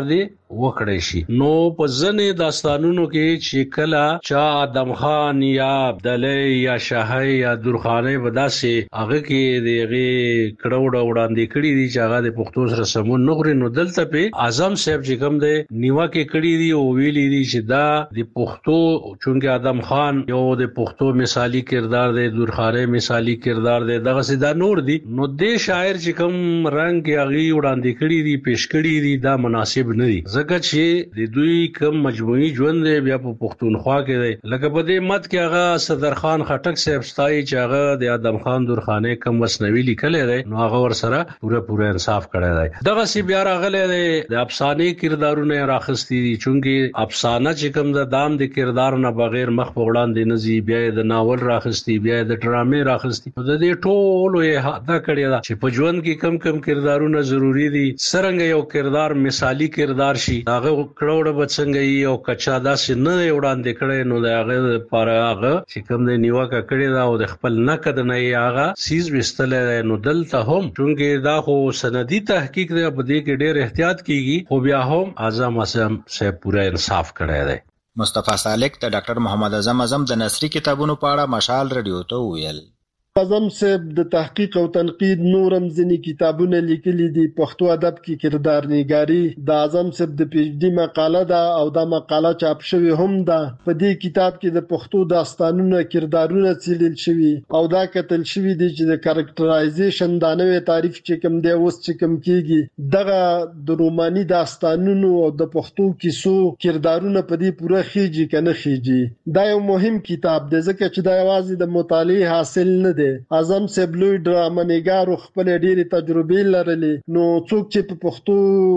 وکړی شي. نو په ځنې داستانونو کې چې کله چا آدم خان یا عبدالله یا شاهي یا درخانه بداسي هغه کې دغه کړوډ وړاندې کړی دي چې هغه د پښتو سره سمون نغري، نو دلته په اعظم صاحب چې کوم دی نیوا کې کړی دي او ویلي دي چې دا د پښتو چونګه آدم خان یو د پښتو مثالی کردار دی، درخانه مثالی کردار دی، دغه سیدا نور دي. نو د شاعر چې کوم رنگ کې هغه وړاندې کړی دي پیش کړی دي دا مناسب نه دي، ځکه چې د دوی کوم مجموعي ژوند دی بیا په پښتونخوا کې دی. لکه په دې مت کې هغه صدر خان خټک صاحب ستای چې هغه د آدم خان درخانه کم وسنوي لیکلې دی، نو هغه ور سره پوره انصاف کړی دی. دغه سی بیا راغلی دی د افسانه کردارونه راخستی دي، چونګې افسانه چې کوم د دام د کردار نه بغیر مخ په وړاندې نزي، بیا د ناول راخستی، بیا د ډرامې راخستی. نو د دې ټولو یې دا کړی دا چې په ژوند کې کم کم کردارونه ضروری دي. څنګه یو کردار مثالی کردار شي هغه کړوړ بچنګي او کچا داسې نه وړاندې کړي، نو دا هغه لپاره هغه چې کوم د نیوکه کړی دا او د خپل نقد نه هغه سیز وستلې. نو دلته هم چونګې دا خو سندي تحقیق دی، په دې کې ډېر احتیاط کیږي، خو بیا هم اعظم صاحب پوره انصاف کړی دی. مصطفی سالک د ډاکټر محمد اعظم د نثري کتابونو په اړه مشال رادیو ته ویل. اعظم صاحب د تحقیق او تنقید نورم ځینې کتابونه لیکلي دي. پښتو ادب کې کردار نګاري د اعظم صاحب د پی ایچ ډي مقاله ده او دا مقاله چاپ شوی هم ده. په دې کتاب کې د پښتو داستانونه کردارونه څیړل شوي او دا کتل شوی دي چې د کریکټرایزیشن دا نوې تعریف چې کوم دی اوس چې کوم کیږي دغه د روماني داستانونو او د پښتو کیسو کردارونه په دې پوره خيږي کنه خيږي. دا یو مهم کتاب دی ځکه چې دا یوازې د مطالعه حاصل نه دی. اعظم صاحب لوی ډرامه نګار خپل ډېری تجربې لرلې، نو څوک چې په پښتو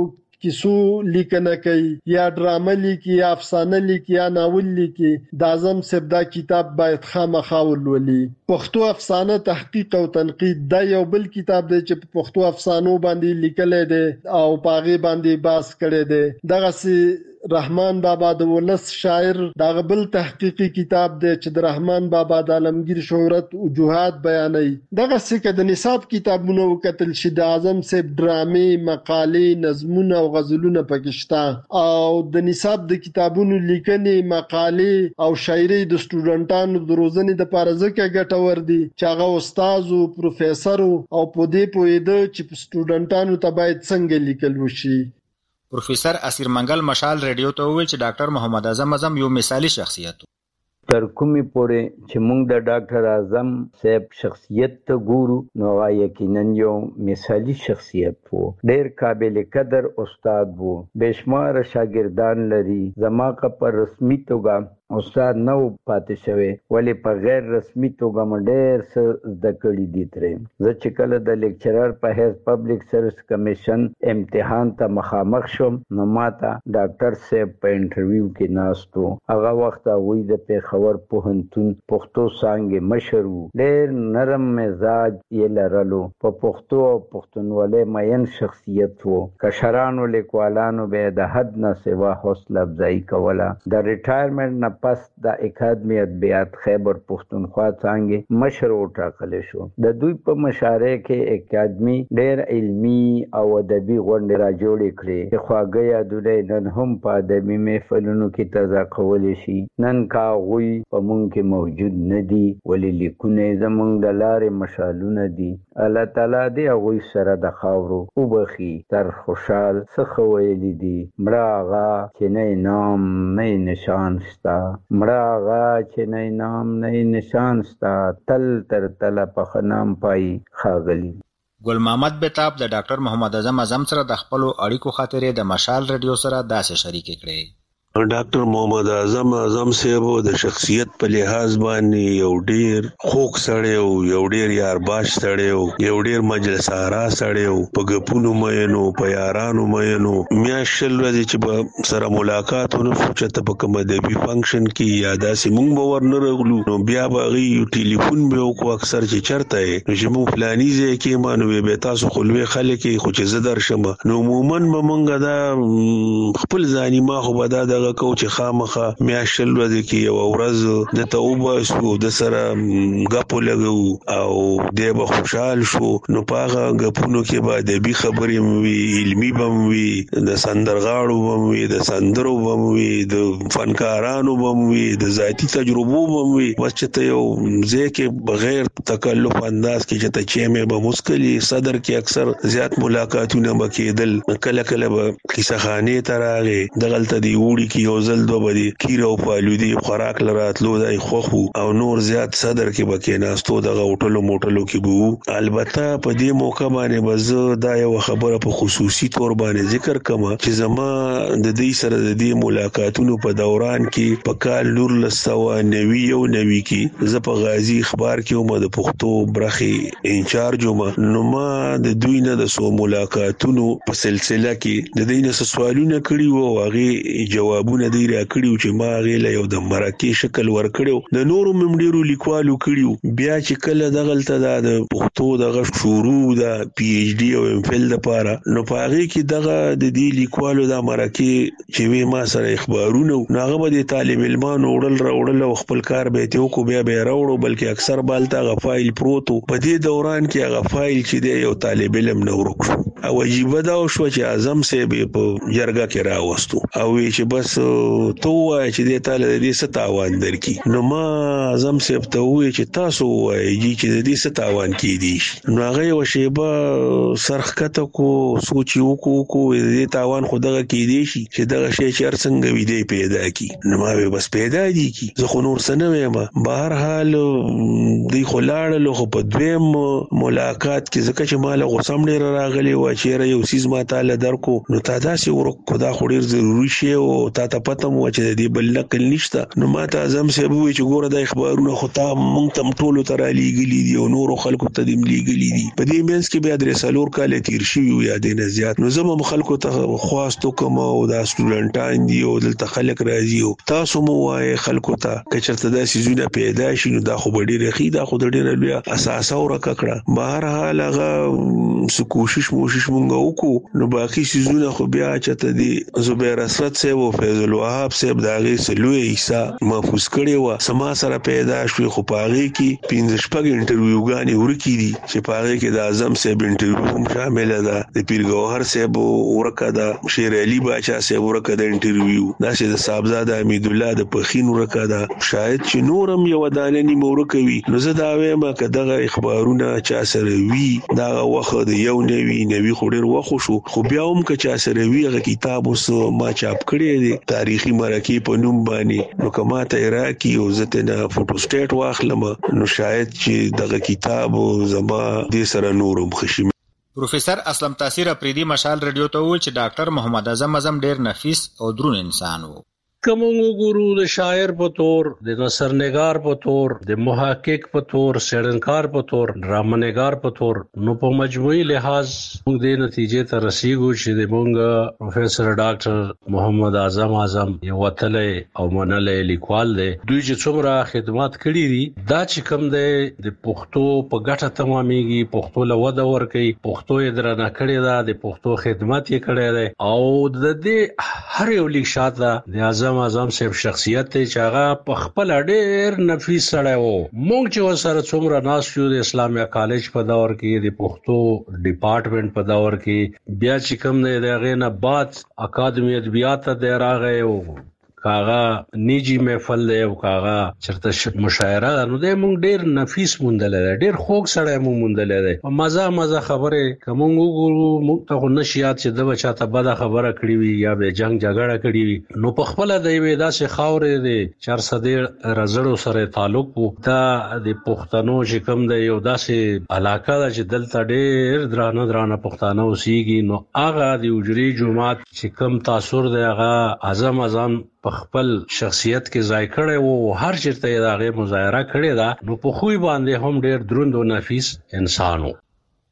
کیسو لیکنه کوي یا ډرامه لیکي یا افسانه لیکي یا ناول لیکي، د اعظم صاحب دا کتاب باید خامخا ولولي. پښتو افسانه تحقیق او تنقید دا یو بل کتاب دی چې په پښتو افسانو باندې لیکل دی او پاغه باندې باس کړی دی. دغه سي رحمان بابا د ولس شاعر دا بل تحقیقي کتاب دی چې د رحمان بابا د عالمگیر شهرت وجوهات بیانوي. دغه څخه د نصاب کتابونو وکتل شي د اعظم صاحب ډرامې، مقالې، نظمونه او غزلونه پکشته او د نصاب د کتابونو لیکنې، مقالې او شاعري د سټوډنټانو د روزنې د لپاره ځکه ګټور دي چې هغه استاد او پروفیسور او په دې پوهیده چې سټوډنټانو ته باید څنګه لیکل وشي. پروفیسر اسیر منګل مشال رادیو ته وویل چې ډاکټر محمد اعظم یو مثالی شخصیت تر کومې پورې چې موږ د ډاکټر اعظم صاحب شخصیت ته ګورو نو یقینا یو مثالی شخصیت وو. ډېر قابل قدر استاد وو، بشمار شاګردان لري. زما په رسمي توګه استاد نو پاتې شوی، ولی په غیر رسمي توګه م ډېر څه زده کړي دي ترې. زه چې کله د لیکچرر په حیث پبلک سروس کمیشن امتحان ته مخامخ شوم نو ماته ډاکټر صاحب په انټرویو کې ناست وو. هغه وخت هغوی د پیښور پوهنتون پښتو څانګې مشر وو. ډېر نرم مزاج یې لرلو، په پښتو او پښتونولۍ مین شخصیت وو. کشرانو لیکوالانو به د حد نه سوا حوصله افزایي کوله. د ریټایرمنټ نه پس د اکاډمي ادبیات خیبر پښتونخوا څانګې مشر وټاکل شو. د دوی په مشاره کې اکاډمي ډېر علمي او ادبي غونډې را جوړې کړې چې خواږه یادونه نن هم په ادبي محفلونو کې تازه کولی شي. نن کا هغوی په موږ کې موجود نه دي، ولې لیکونه زموږ د لارې مشالونه دي. الله تعالی دې هغوی سره د خاورو وبخي. تر خوشحال څخه ویلي دي مړه هغه چې نه نام نه نشان شته، مړه هغه چې نه نام نه نشان شته، تل تر تله په نام پای خاغلی. ګل محمد بتاب د ډاکټر محمد اعظم سره د خپل اړیکو خاطرې د مشال رادیو سره داسې شریک کړي. ډاکټر محمد اعظم صاحب د شخصیت په لحاظ باندې یو ډیر خوږ سړی او یو ډیر یارباش سړی او یو ډیر مجلس آرا سړی او په ګپونو مینو په یارانو مینو. میاشل ورځې چې به سره ملاقات ونه چې په کوم ادبي فنکشن کې یا داسې مونږ به ورنه رغلو نو بیا به هغوی ټلیفون به وکړو اکثر چې چېرته یې نو چې مونږ فلاني ځای کې ما نو به تاسو خو لوی خلک یې خو چې زه درشم نو عموما به مونږ دا خپل ځاني ما خو به دا دغه کو چې خامخه میاشل ورځ کې یو ورځ د توبه شو د سره غاپو لګو او د به خوشحال شو نو پاغه غپونو کې به د بي خبرې وي علمي بم وي د سندرغاړو بم وي د سندرو بم وي د فنکارانو بم وي د ذاتی تجربو بم وي واسطه یو ځکه بغیر تکلف انداز کې چې ته چې مې به مشکلي صدر کې اکثر زیات ملاقاتونه وکیدل کله کله به کیسه خانه تراغه دغلت دی وړي کې یو ځل دوه بدی کیرو پالودي خوراک لراتلو دای خوخو او نور زیات صدر کې بکې ناستو دغه هوټلو موټلو کې بو البته په دې موقع باندې بز دا یو خبره په خصوصي تور باندې ذکر کما چې زما د دې سره د دې ملاقاتونو په دوران کې په کال نور لسوا نوي یو نوي کې ز په غازی اخبار کې هم د پښتو برخي انچارج نو ما د دوی نه د سو ملاقاتونو په سلسله کې د دې نه سوالونه کړي وو هغه جوابونه دی را کړیو چې ما غیله یو د مرکه شکل ور کړیو د نورو ممډیرو لیکوالو کړیو بیا چې کله دغلته د پښتو دغه شروع د پی ایچ ډي او ام فل لپاره نو پاره کې دغه د دې لیکوالو د مرکه چې وی ما سره اخبارونه ناغه به طالب علمانو وړل خپل کار به ته کو بیا به راوړو بلکې اکثر بالته غفایل پروتو په دې دوران کې غفایل چې دی یو طالب علم نو ورک او عجیب دا شو چې اعظم سیب په جرګه کې راوستو او چې بس تو وای چې د تعالی دې ستاوان درکې نو ما اعظم سیب ته وای چې تاسو وای چې دې ستاوان کې دي نو هغه وشيبه سرخکته کو سوچ وکړو دې تاوان خدغه کې دي چې دغه شی چر څنګه وی دی پیدا کی نو ما به بس پیدا دي کی زه خو نور سنوي ما بهر حال دی خلاړلو خو په دویم ملاقات کې ځکه چې مال غوسم ډیر راغلی و چې یو سیز ما تعالی درکو نو تا داسې ورکو دا خو ډیر ضروری شی او تا ته پته مو چې دې بل نقل نشته نو ما ته اعظم سیب وی چې ګوره د اخبارونه خو تا مونږ تم ټولو تر لیګلی دي او نور خلکو ته دې لیګلی دي په دې مینس کې بیا درې سالور کال تیر شي یا دې نه زیات نو زموږ خلکو ته خواستو کوم او دا سټوډنټان دي او دلته خلک راځي او تاسو مو وای خلکو ته کچرته دا سيزونه پیدا شي نو دا خو ډیره خې دا خو ډیره لوی اساس او رکړه بهر حال هغه سو کوشش مونږ وکړو نو باقي سيزونه خو بیا چته دي زبیر اسد صاحب او فیض الوهاب صاحب دا غي سلوې عیسی محفوظ کړي و سما سره پیدا شوی خو پاغي کې 15 شپږ انټرویوګانی ورکی دي چې پاغي کې د اعظم صاحب انټرویو هم شامل ده د پیر ګوهر صاحب ورکه ده شیر علي باچا صاحب ورکه ده انټرویو دا چې د صاحبزاده حمید الله د پخین ورکه ده شاید چې نورم یو داننی مورکوي نو زه دا وایم چې دغه اخبارونه چا سره وی دا وخت د یو نوی خوري وخت شو خو بیا هم که چا سره وی غ کتاب اوس ما چاپ کړی دی تاریخي مرکه په نوم باندې نو کما ته راکی او زته نه فوټو سټیټ واخلم نو شاید چې دغه کتاب زما د سره نورم خشي پروفیسور اسلم تاثیر افریدی مشال رادیو ته ویل چې ډاکټر محمد اعظم ډیر نفیس او درون انسان وو کوم ګورو د شاعر په تور د نثر نگار په تور د محقق په تور سړنکار په تور ډرامه نگار په تور نو په مجموعي لحاظ موږ د نتیجې ته رسیدو چې د موږ پروفیسور ډاکټر محمد اعظم یو وتلې او منلې لیکوال دی دوی چې څومره خدمات کړې دي دا چې کوم د پښتو په ګټه تمامېږي پښتو له وده ورکړي پښتو یې درنه کړې ده د پښتو خدمت یې کړې ده او د دې هر یو لیک شاته د اعظم صاحب شخصیت ته چې هغه په خپل ډېر نفیس سره وو مونږ چې وسره څومره ناس یو د اسلامي کالج په دور کې د پښتو ډپارټمنټ په دور کې بیا چې کوم نه دغه نه بعد اکاډمي ادبیات ته راغی او کاغه نيجي محفل دی او کاغه چرته مشاعره نو د مونږ ډیر نفیس مونډل دی ډیر خوږ سره مونږ مونډل دی مزه خبره کوم وګورو مونږ ته نشيات چې د بچا ته بده خبره کړی وي یا به جنگ جګړه کړی وي نو په خپل د وې داسې خاورې دی 400 رزړو سره تعلق وو دا د پښتنو چې کوم دی یو داسې علاقه ده چې دلته ډیر درانه پښتانه اوسېږي نو هغه د وجري جماعت چې کوم تاثیر دی هغه اعظم په خپل شخصیت کې ځای کړی وو هر چیرته یې دغه مظاهره کړې ده نو په خوې باندې هم ډېر دروند او نفیس انسان وو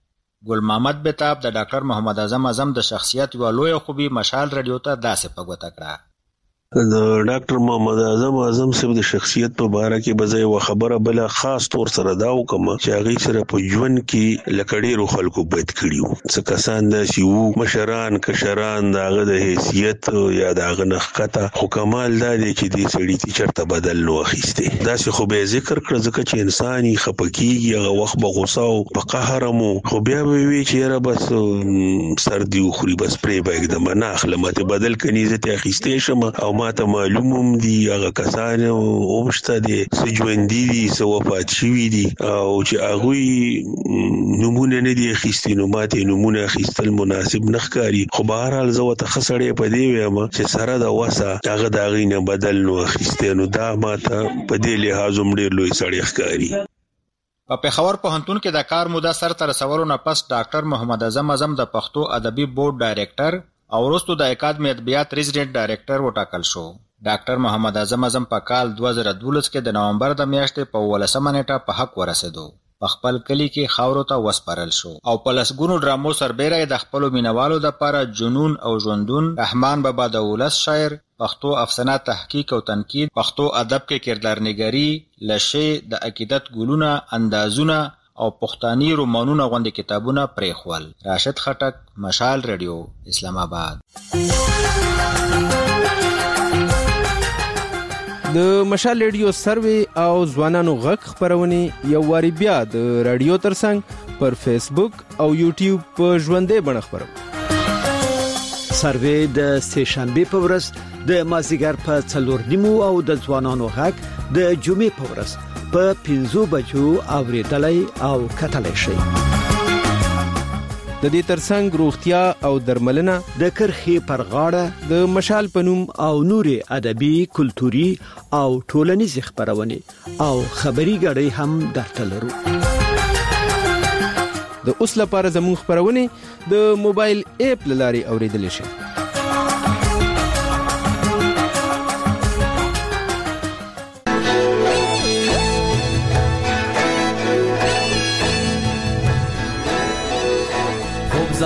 ګل محمد بتاب د ډاکټر محمد اعظم د شخصیت یو لوی خوبي مشال رادیو ته داسې پګوته کړه د ډاکټر محمد اعظم صاحب د شخصیت په اړه کې بځای و خبره بل خاص طور سره دا وکم چې هغه سره په ژوند کې لکړيرو خلکو بد کړیو څه کسان د سیو مشران کشران داغه د حیثیت یا داغه نخکته حکمال دا دي چې دې سړی تی چرته بدل نو اخیسته دا څه خو به ذکر کړ ځکه چې انساني خپکیږي هغه وخت به غوسه او په قهر مو خو بیا به وی چې را بس سردی او خوري بس پرې به एकदम نه اخلمت بدل کني زه ته اخیسته شم او ماته معلومم دي هغه کسان اومشته دي سجوندي دي سو وفات شوی دي او چې هغه نمونه نه دي اخیستي نو ماته نمونه اخیستل مناسب نخکاری خو بهر حال زه وته خسړې په دی ویم چې سره د وسه هغه دا غینه بدل نو اخیسته نو دا ماته په دې لحاظ ډیر لوی سړی ښکاری. په پېښور پوهنتون کې د کار موده سر ته رسولو نه پس ډاکټر محمد اعظم د پښتو ادبي بورډ ډایریکټر او وروسته د اکاډمي ادبیات ریزیډنټ ډایریکټر وټاکل شو. ډاکټر محمد اعظم په کال 2012 کې د نومبر د میاشتې په 18 نیټه په حق ورسېدو. په خپل کلی کې خاورو ته وسپارل شو او په لسګونو ډرامو سربېره د خپل مینوالو لپاره جنون او ژوندون، رحمان بابا د ولس شاعر، پښتو افسانه تحقیق او تنقید، پښتو ادب کې کردارنګاری، لشه د عقیدت ګلونه، اندازونه او پښتاني رومانونه غوندې کتابونه پرېښول. راشد خټک، مشال رادیو، اسلام آباد. د مشال رادیو سروي او ځوانانو غږ خبرونه یو واری بیا د رادیو ترڅنګ پر فیسبوک او یوټیوب په ژوندې بڼه خبرو. سروي د سهشنبه په ورځ د مازیګر په 4:30 او د ځوانانو غږ د جمعې په ورځ په 5 بجو اوریدلای او کتلای شي. د دې ترڅنګ روغتیا او درملنه، د کرخي پر غاړه، د مشال پنوم او نوري ادبي، کلتوري او ټولنیز خبرونه او خبري غړي هم درته لرو. د اوس لپاره زموږ خبرونه د موبایل اپ لاري اوریدل شي.